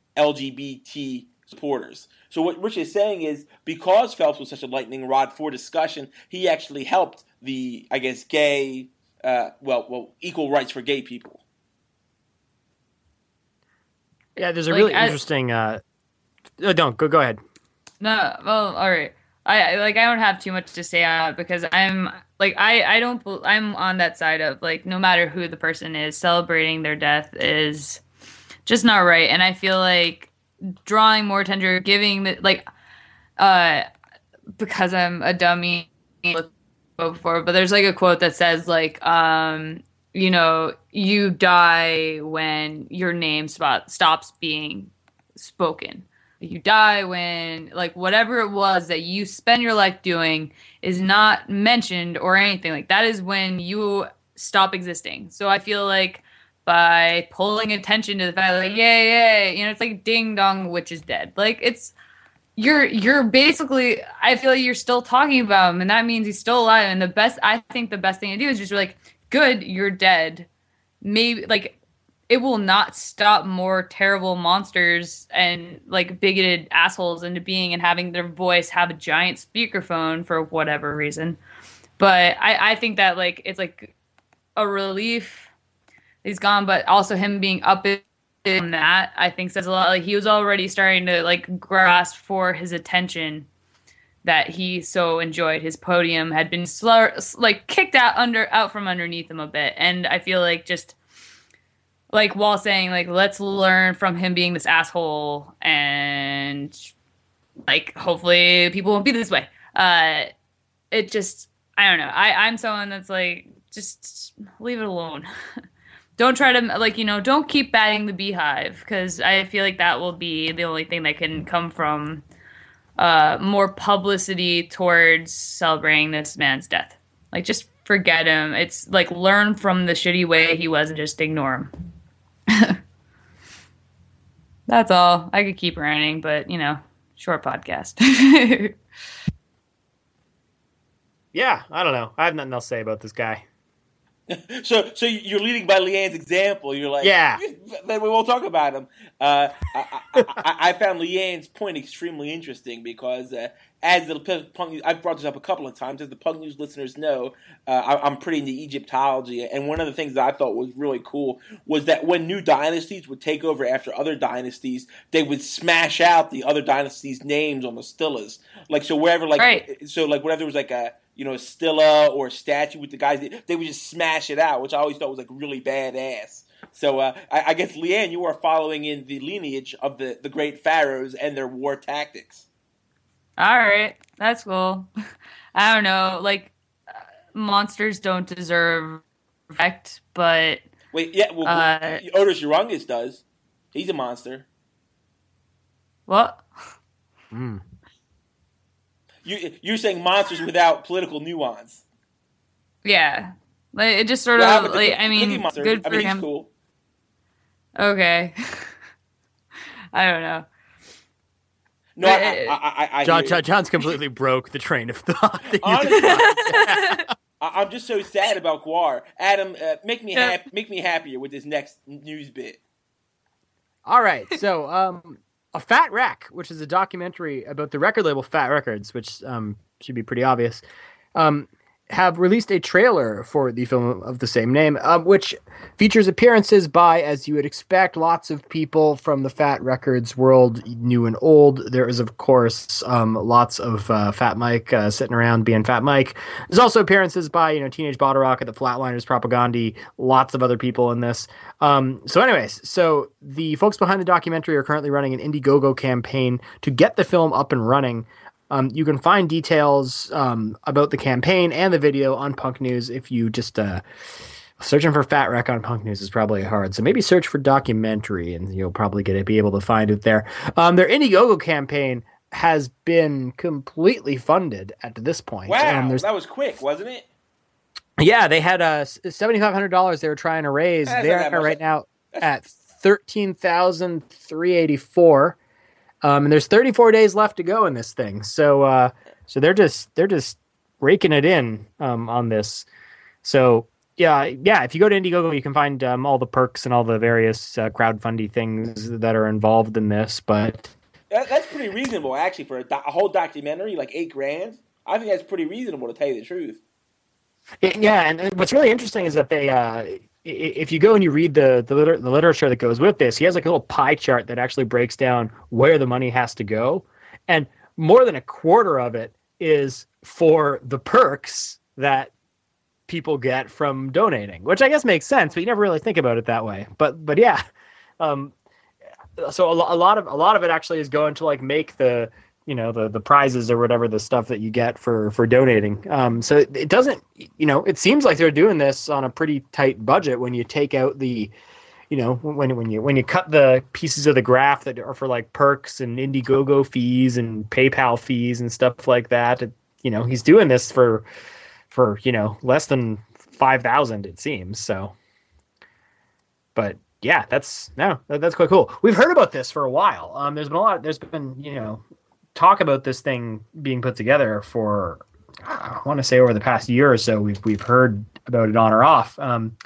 LGBT supporters." So what Rich is saying is, because Phelps was such a lightning rod for discussion, he actually helped the, I guess, gay, equal rights for gay people. Yeah, there's a really interesting. Go ahead. No, well, all right. I don't have too much to say on it because I'm on that side of like no matter who the person is, celebrating their death is just not right. And I feel like drawing more attention, giving because I'm a dummy before, but there's like a quote that says like, you die when your name stops being spoken. You die when like whatever it was that you spend your life doing is not mentioned or anything like that is when you stop existing. So I feel like by pulling attention to the fact like, yay, it's like ding dong, the witch is dead. Like you're basically, I feel like you're still talking about him and that means he's still alive. And I think the best thing to do is just like, good, you're dead. Maybe like it will not stop more terrible monsters and like bigoted assholes into being and having their voice have a giant speakerphone for whatever reason. But I think that like, it's like a relief he's gone, but also him being up in that, I think says a lot. Like he was already starting to like grasp for his attention that he so enjoyed. His podium had been kicked out from underneath him a bit, and I feel like just like while saying like let's learn from him being this asshole, and like hopefully people won't be this way. It just I don't know. I'm someone that's like just leave it alone. Don't try to, don't keep batting the beehive, because I feel like that will be the only thing that can come from more publicity towards celebrating this man's death. Like, just forget him. It's like, learn from the shitty way he was and just ignore him. That's all. I could keep ranting, but, short podcast. Yeah, I don't know. I have nothing else to say about this guy. So you're leading by Leanne's example. You're like, Yeah. Then we won't talk about him. I found Leanne's point extremely interesting because as the Punk News, I've brought this up a couple of times, as the Punk News listeners know, I'm pretty into Egyptology, and one of the things that I thought was really cool was that when new dynasties would take over after other dynasties, they would smash out the other dynasties' names on the stelas. Like, so wherever, like, Right. so like whenever there was like a stela or a statue with the guys, they would just smash it out, which I always thought was like really badass. So I guess, Leanne, you are following in the lineage of the great pharaohs and their war tactics. All right, that's cool. I don't know, like monsters don't deserve respect, but Wait, yeah, well, Otis Urungus does. He's a monster. what? Mm. You're saying monsters without political nuance. Yeah, like it just sort Well, of but like Cookie I mean, Monster, good for he's him. cool. Okay, I don't know. No, I hear you. John's completely broke the train of thought. That you Honestly, I'm just so sad about Guar. Adam, make me happier with this next news bit. All right, so A Fat Wreck, which is a documentary about the record label Fat Records, which should be pretty obvious, have released a trailer for the film of the same name, which features appearances by, as you would expect, lots of people from the Fat Records world, new and old. There is, of course, lots of Fat Mike sitting around being Fat Mike. There's also appearances by, Teenage Bottle Rocket, the Flatliners, Propagandhi, lots of other people in this. So the folks behind the documentary are currently running an Indiegogo campaign to get the film up and running. You can find details about the campaign and the video on Punk News if you just searching for Fat Wreck on Punk News is probably hard. So maybe search for documentary and you'll probably be able to find it there. Their Indiegogo campaign has been completely funded at this point. Wow, that was quick, wasn't it? Yeah, they had $7,500 they were trying to raise. They're right now at $13,384. And there's 34 days left to go in this thing. So they're just raking it in on this. So yeah. If you go to Indiegogo, you can find all the perks and all the various crowdfunding things that are involved in this. But that's pretty reasonable, actually, for a whole documentary, like $8,000. I think that's pretty reasonable, to tell you the truth. Yeah, and what's really interesting is that they. If you go and you read the literature that goes with this, he has like a little pie chart that actually breaks down where the money has to go. And more than a quarter of it is for the perks that people get from donating, which I guess makes sense, but you never really think about it that way. But yeah. So a lot of it actually is going to like make the prizes or whatever, the stuff that you get for donating. So it doesn't, it seems like they're doing this on a pretty tight budget when you take out the, when you cut the pieces of the graph that are for like perks and Indiegogo fees and PayPal fees and stuff like that. He's doing this for less than 5,000, it seems. So, but yeah, that's quite cool. We've heard about this for a while. There's been talk about this thing being put together for, I want to say, over the past year or so. We've heard about it on or off.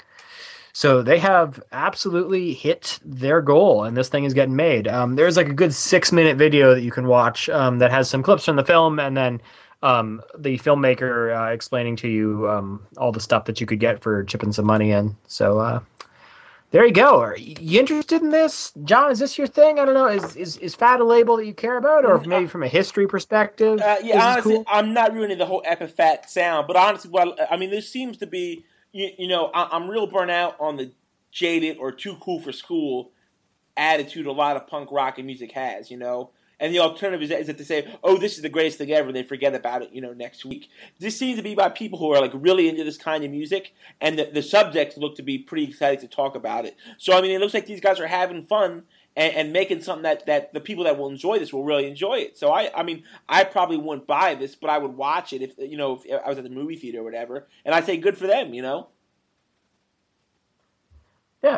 So they have absolutely hit their goal, and this thing is getting made. There's like a good 6-minute video that you can watch that has some clips from the film, and then the filmmaker explaining to you all the stuff that you could get for chipping some money in. So there you go. Are you interested in this, John? Is this your thing? I don't know. Is Fat a label that you care about, or maybe from a history perspective? Yeah, honestly, cool? I'm not ruining the whole Epiphat sound, but honestly, there seems to be, I'm real burnt out on the jaded or too cool for school attitude a lot of punk rock and music has, And the alternative is that they say, oh, this is the greatest thing ever, and they forget about it, next week. This seems to be by people who are like really into this kind of music, and the subjects look to be pretty excited to talk about it. So, it looks like these guys are having fun and making something that the people that will enjoy this will really enjoy it. So, I probably wouldn't buy this, but I would watch it if I was at the movie theater or whatever, and I'd say good for them, Yeah,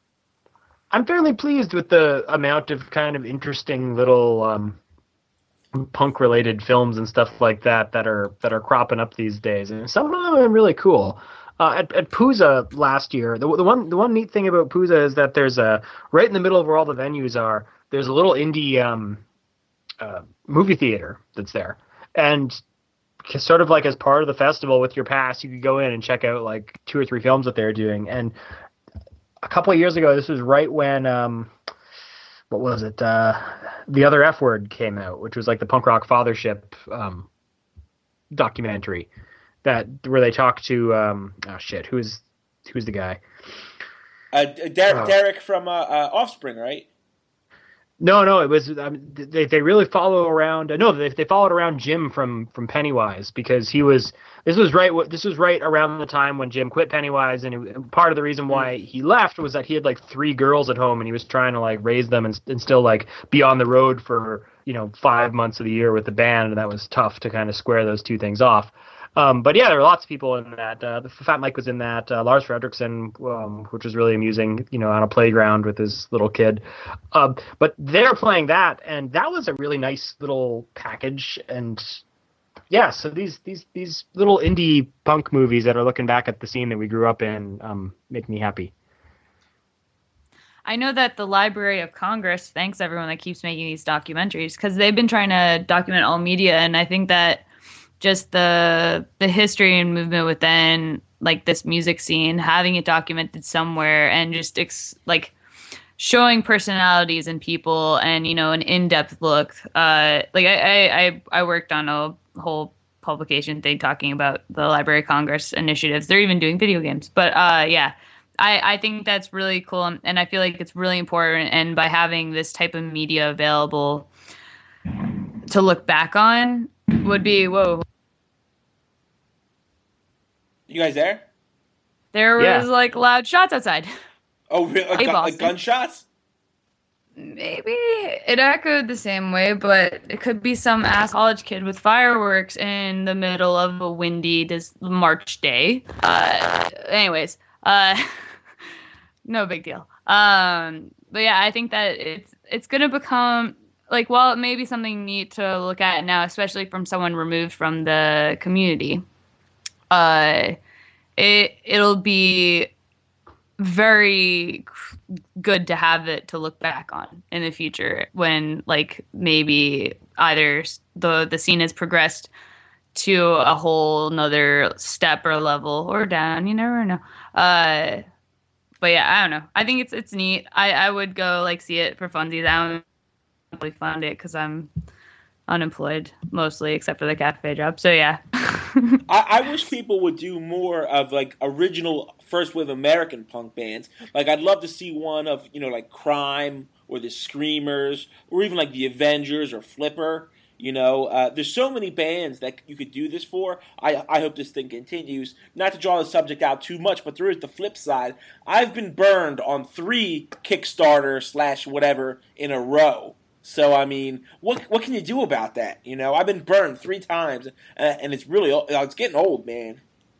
I'm fairly pleased with the amount of kind of interesting little punk related films and stuff like that are cropping up these days, and some of them are really cool. At Pooza last year, the one neat thing about Pooza is that there's right in the middle of where all the venues are, there's a little indie movie theater that's there, and sort of like as part of the festival with your pass, you could go in and check out like 2 or 3 films that they're doing. And a couple of years ago, this was right when what was it? The Other F Word came out, which was like the punk rock fathership documentary where they talked to who's the guy? Derek from Offspring, right? No, it was they really follow around. They followed around Jim from Pennywise, because this was right around the time when Jim quit Pennywise, and part of the reason why he left was that he had like 3 girls at home, and he was trying to like raise them and still like be on the road for 5 months of the year with the band, and that was tough to kind of square those 2 things off. But yeah, there were lots of people in that. The Fat Mike was in that. Lars Fredriksson, which was really amusing, on a playground with his little kid. But they're playing that, and that was a really nice little package. And yeah, so these little indie punk movies that are looking back at the scene that we grew up in make me happy. I know that the Library of Congress thanks everyone that keeps making these documentaries, because they've been trying to document all media, and I think that just the history and movement within like this music scene, having it documented somewhere, and just showing personalities and people, and an in-depth look. I worked on a whole publication thing talking about the Library of Congress initiatives. They're even doing video games, but yeah. I think that's really cool, and I feel like it's really important. And by having this type of media available to look back on would be whoa. You guys there? There was like loud shots outside. Oh, really? Like gunshots? Maybe it echoed the same way, but it could be some ass college kid with fireworks in the middle of a windy March day. Anyways, no big deal. But yeah, I think that it's gonna become like, well, it may be something neat to look at now, especially from someone removed from the community. It'll be very good to have it to look back on in the future, when like maybe either the scene has progressed to a whole nother step or level, or down. You never know. But yeah, I don't know. I think it's neat. I would go like see it for funsies. I don't really fund it because I'm unemployed mostly, except for the cafe job. So yeah. I wish people would do more of like original first wave American punk bands. Like I'd love to see one of like Crime or the Screamers, or even like the Avengers or Flipper. There's so many bands that you could do this for. I hope this thing continues. Not to draw the subject out too much, but there is the flip side. I've been burned on 3 Kickstarter / whatever in a row. So, I mean, what can you do about that? I've been burned 3 times, and it's really it's getting old, man.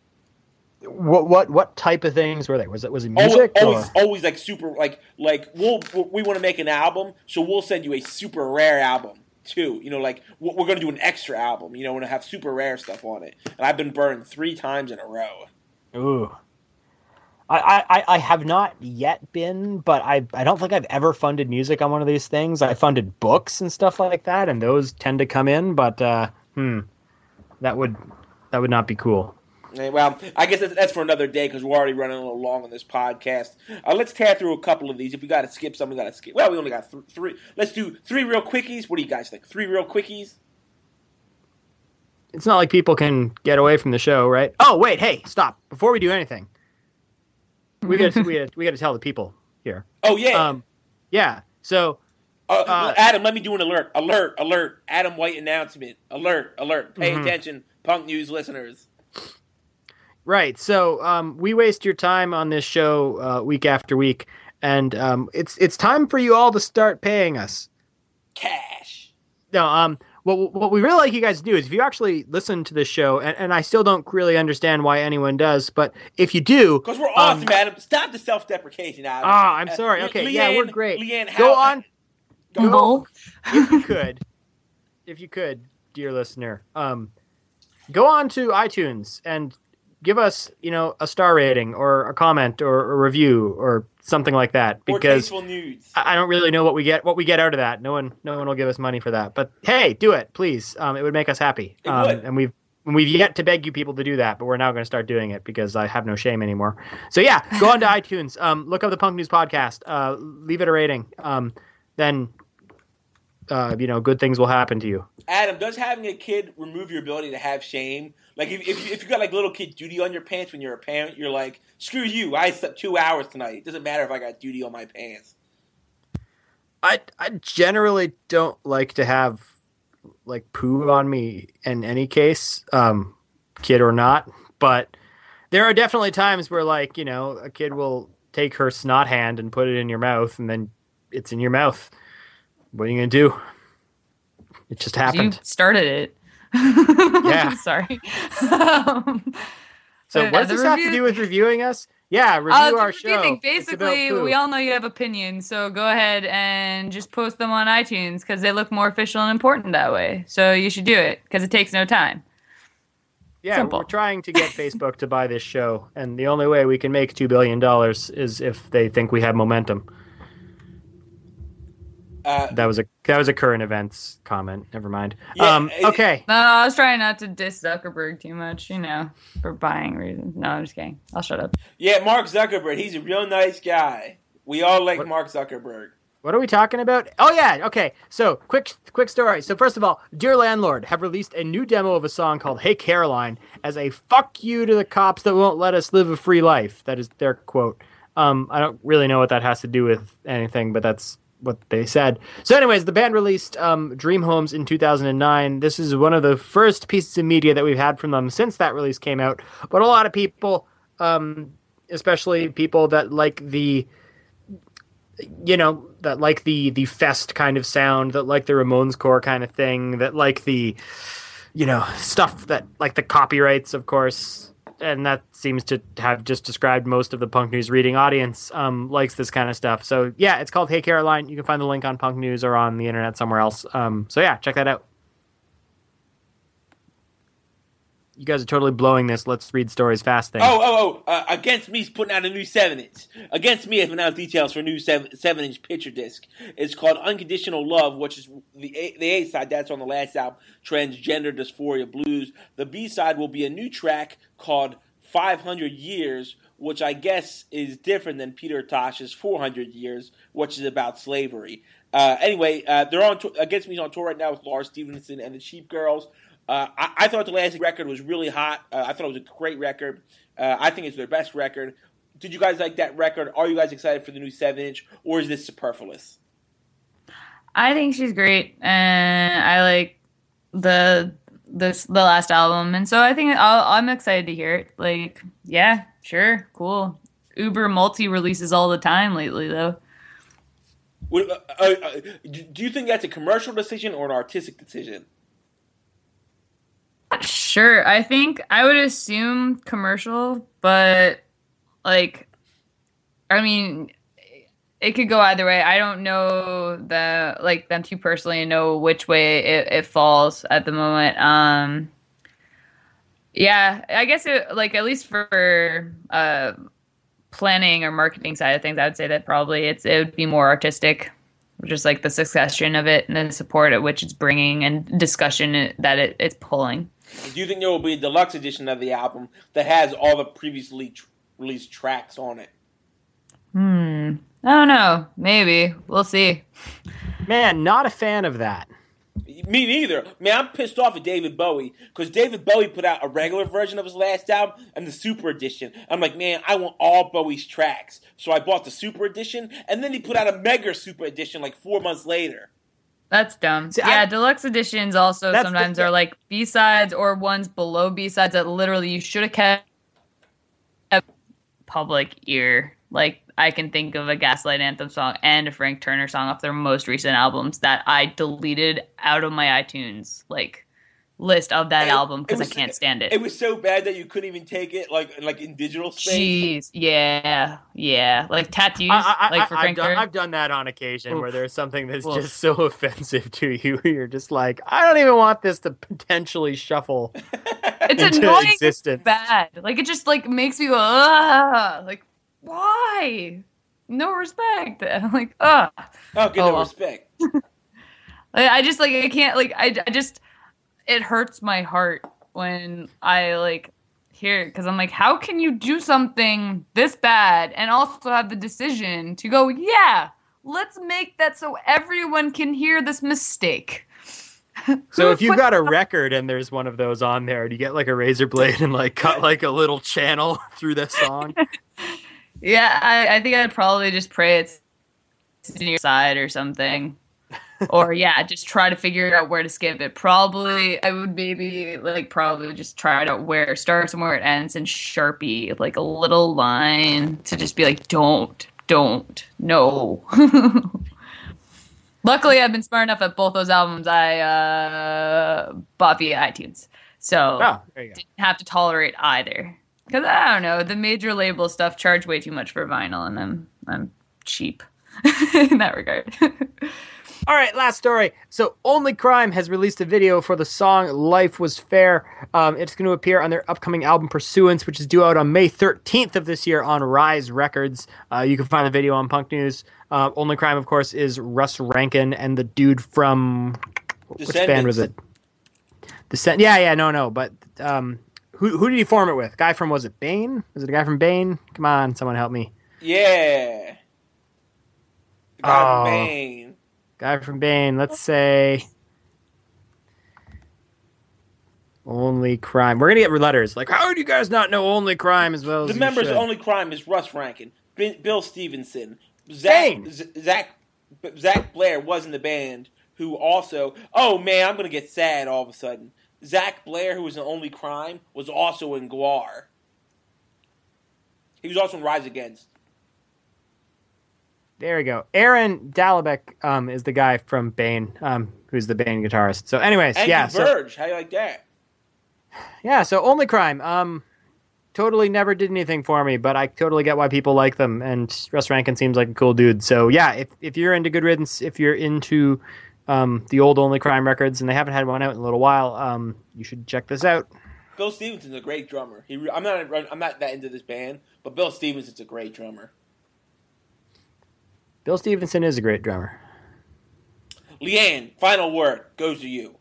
What type of things were they? Was it music? Always like super like we want to make an album, so we'll send you a super rare album too. Like we're going to do an extra album. And have super rare stuff on it. And I've been burned 3 times in a row. Ooh. I have not yet been, but I don't think I've ever funded music on one of these things. I funded books and stuff like that, and those tend to come in, but that would not be cool. Well, I guess that's for another day, because we're already running a little long on this podcast. Let's tear through a couple of these. If we got to skip some, we got to skip. Well, we only got 3. Let's do 3 real quickies. What do you guys think? 3 real quickies? It's not like people can get away from the show, right? Oh, wait, hey, stop. Before we do anything, we got to tell the people here. Oh yeah. Yeah. So Adam, let me do an alert. Alert. Adam White announcement. Alert. Pay attention, Punk News listeners. Right. So we waste your time on this show week after week, and it's time for you all to start paying us cash. No. What we really like you guys to do is, if you actually listen to this show, and I still don't really understand why anyone does, but if you do... Because we're awesome, Adam. Stop the self-deprecation, Adam. I'm sorry. Okay, Leanne, we're great. Leanne, go on. Go. If you could, if you could, dear listener, go on to iTunes and give us, a star rating or a comment or a review or something like that. Because or tasteful nudes. I don't really know what we get out of that. No one will give us money for that. But hey, do it, please. It would make us happy. It would. And we've yet to beg you people to do that, but we're now going to start doing it because I have no shame anymore. So yeah, go on to iTunes. Look up the Punk News Podcast. Leave it a rating. Then good things will happen to you. Adam, does having a kid remove your ability to have shame? Like if you got like little kid duty on your pants when you're a parent, you're like, screw you, I slept 2 hours tonight. It doesn't matter if I got duty on my pants. I generally don't like to have like poo on me in any case, kid or not. But there are definitely times where like, a kid will take her snot hand and put it in your mouth and then it's in your mouth. What are you going to do? It just happened. You started it. Yeah. Sorry. So what does this have to do with reviewing us? Yeah, review our show. Basically, we all know you have opinions, so go ahead and just post them on iTunes because they look more official and important that way. So you should do it because it takes no time. Yeah, Simple. We're trying to get Facebook to buy this show, and the only way we can make $2 billion is if they think we have momentum. That was a current events comment. Never mind. Yeah, okay. No, I was trying not to diss Zuckerberg too much, for buying reasons. No, I'm just kidding. I'll shut up. Yeah, Mark Zuckerberg. He's a real nice guy. We all like Mark Zuckerberg. What are we talking about? Oh, yeah. Okay. So, quick story. So, first of all, Dear Landlord have released a new demo of a song called Hey Caroline as a fuck you to the cops that won't let us live a free life. That is their quote. I don't really know what that has to do with anything, but that's what they said. So anyways, the band released Dream Homes in 2009. This is one of the first pieces of media that we've had from them since that release came out. But a lot of people, especially people that like the fest kind of sound, that like the Ramones core kind of thing, that like the stuff that like the copyrights, of course. And that seems to have just described most of the Punk News reading audience, likes this kind of stuff. So, yeah, it's called Hey Caroline. You can find the link on Punk News or on the internet somewhere else. So, yeah, check that out. You guys are totally blowing this. Let's read stories fast thing. Against Me's putting out a new 7-inch. Against Me has been out details for a new 7-inch picture disc. It's called Unconditional Love, which is the A side. That's on the last album, Transgender Dysphoria Blues. The B side will be a new track called 500 Years, which I guess is different than Peter Tosh's 400 Years, which is about slavery. They're on Against Me's on tour right now with Lars Stevenson and the Cheap Girls. I thought the last record was really hot. I thought it was a great record. I think it's their best record. Did you guys like that record? Are you guys excited for the new 7-inch, or is this superfluous? I think she's great, and I like the last album, and so I think I'm excited to hear it. Like, yeah, sure, cool. Uber multi-releases all the time lately, though. Do you think that's a commercial decision or an artistic decision? Sure. I think I would assume commercial, but it could go either way. I don't know them too personally and know which way it falls at the moment. Yeah, I guess at least for planning or marketing side of things, I would say that probably it would be more artistic, just like the succession of it and the support at which it's bringing and discussion that it's pulling. Do you think there will be a deluxe edition of the album that has all the previously released tracks on it? I don't know. Maybe. We'll see. Man, not a fan of that. Me neither. Man, I'm pissed off at David Bowie because David Bowie put out a regular version of his last album and the Super Edition. I'm like, man, I want all Bowie's tracks. So I bought the Super Edition, and then he put out a Mega Super Edition 4 months later. That's dumb. See, deluxe editions also sometimes are like B-sides or ones below B-sides that literally you should have kept public ear. Like, I can think of a Gaslight Anthem song and a Frank Turner song off their most recent albums that I deleted out of my iTunes, list of that album because I can't stand it. It was so bad that you couldn't even take it like in digital space. Jeez, yeah, like tattoos, like for Frank Turner. I've done that on occasion where there's something that's just so offensive to you. You're just like, I don't even want this to potentially shuffle it's into annoying. existence. It's bad. Like it just like makes me go, ugh. Like why? No respect. I'm like, ugh. Oh, get no respect. I just like I can't like I just. It hurts my heart when I like hear it because I'm like, how can you do something this bad and also have the decision to go, yeah, let's make that so everyone can hear this mistake. So if you've got a record and there's one of those on there, do you get like a razor blade and like cut like a little channel through the song? Yeah, I think I'd probably just pray it's to your side or something. Or yeah, just try to figure out where to skip it. Probably I would maybe probably just try to where it starts and where it ends and Sharpie like a little line to just be like, don't, no. Luckily I've been smart enough that both those albums I bought via iTunes. So there you go. Didn't have to tolerate either. Because I don't know, the major label stuff charge way too much for vinyl and I'm cheap in that regard. All right, last story. So Only Crime has released a video for the song Life Was Fair. It's going to appear on their upcoming album Pursuance, which is due out on May 13th of this year on Rise Records. You can find the video on Punk News. Only Crime, of course, is Russ Rankin and the dude from... Which band was it? No. But who did he form it with? Guy from, was it Bane? Was it a guy from Bane? Come on, someone help me. Yeah. The guy from Bane. Guy from Bane, let's say Only Crime. We're going to get letters. Like, how do you guys not know Only Crime as well as the you members should? of Only Crime is Russ Rankin, Bill Stevenson, Zach Blair was in the band, who also... Oh, man, I'm going to get sad all of a sudden. Zach Blair, who was in Only Crime, was also in Gwar. He was also in Rise Against. There we go. Aaron Dallebeck is the guy from Bane, who's the Bane guitarist. So anyways, and yeah. Converge. How do you like that? Yeah, so Only Crime. Totally never did anything for me, but I totally get why people like them, and Russ Rankin seems like a cool dude. So yeah, if you're into Good Riddance, if you're into the old Only Crime records, and they haven't had one out in a little while, you should check this out. Bill Stevenson's a great drummer. I'm not that into this band, but Bill Stevenson's a great drummer. Bill Stevenson is a great drummer. Leanne, final word goes to you.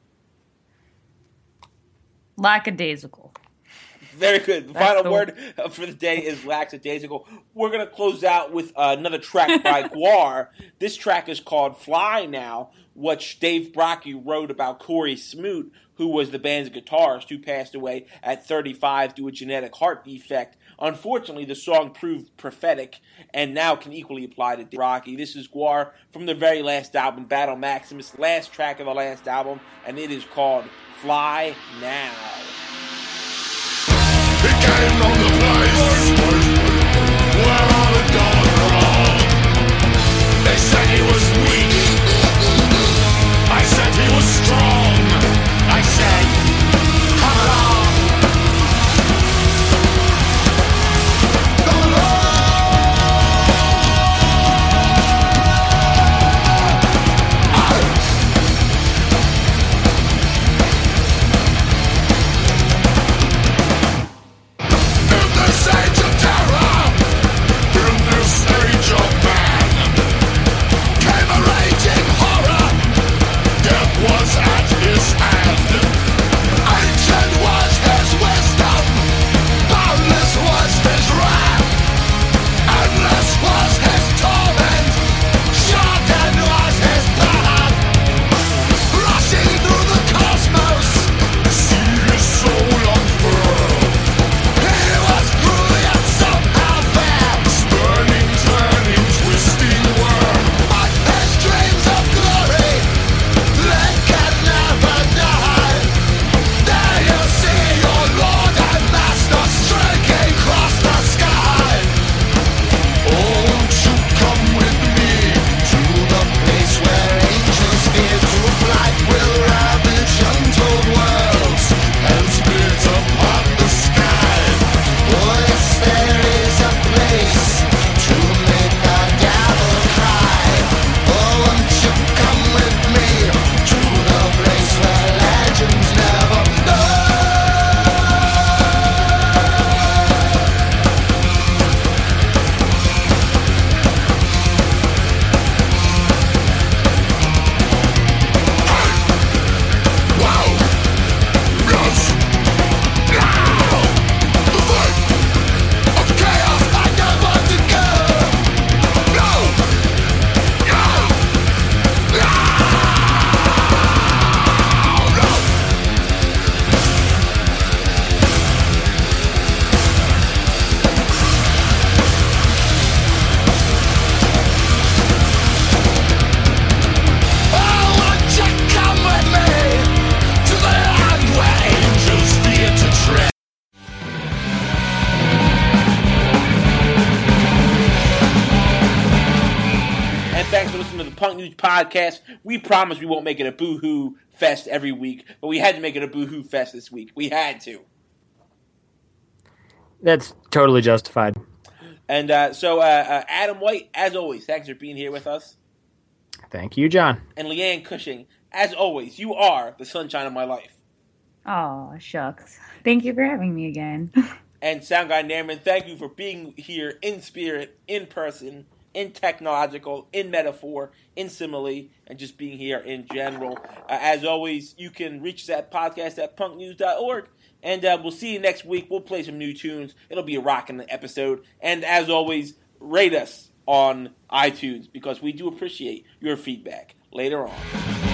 Lackadaisical. Very good. The final word for the day is lackadaisical. We're going to close out with another track by Gwar. This track is called Fly Now, which Dave Brockie wrote about Corey Smoot, who was the band's guitarist, who passed away at 35 due to a genetic heart defect. Unfortunately, the song proved prophetic and now can equally apply to Dave Brockie. This is Gwar from the very last album, Battle Maximus, last track of the last album, and it is called Fly Now. He came from the place where all had gone wrong. They said he was weak. I said he was strong. I said, come along. Come along. Punk News Podcast. We promise we won't make it a boo-hoo fest every week, but we had to make it a boo-hoo fest this week. We had to. That's totally justified. And so Adam White, as always, thanks for being here with us. Thank you, John. And Leanne Cushing, as always, you are the sunshine of my life. Oh, shucks. Thank you for having me again. And Sound Guy Nairman, thank you for being here in spirit, in person, in technological, in metaphor, in simile, and just being here in general. As always, you can reach us at podcast@punknews.org. And we'll see you next week. We'll play some new tunes. It'll be a rocking episode. And as always, rate us on iTunes because we do appreciate your feedback. Later on.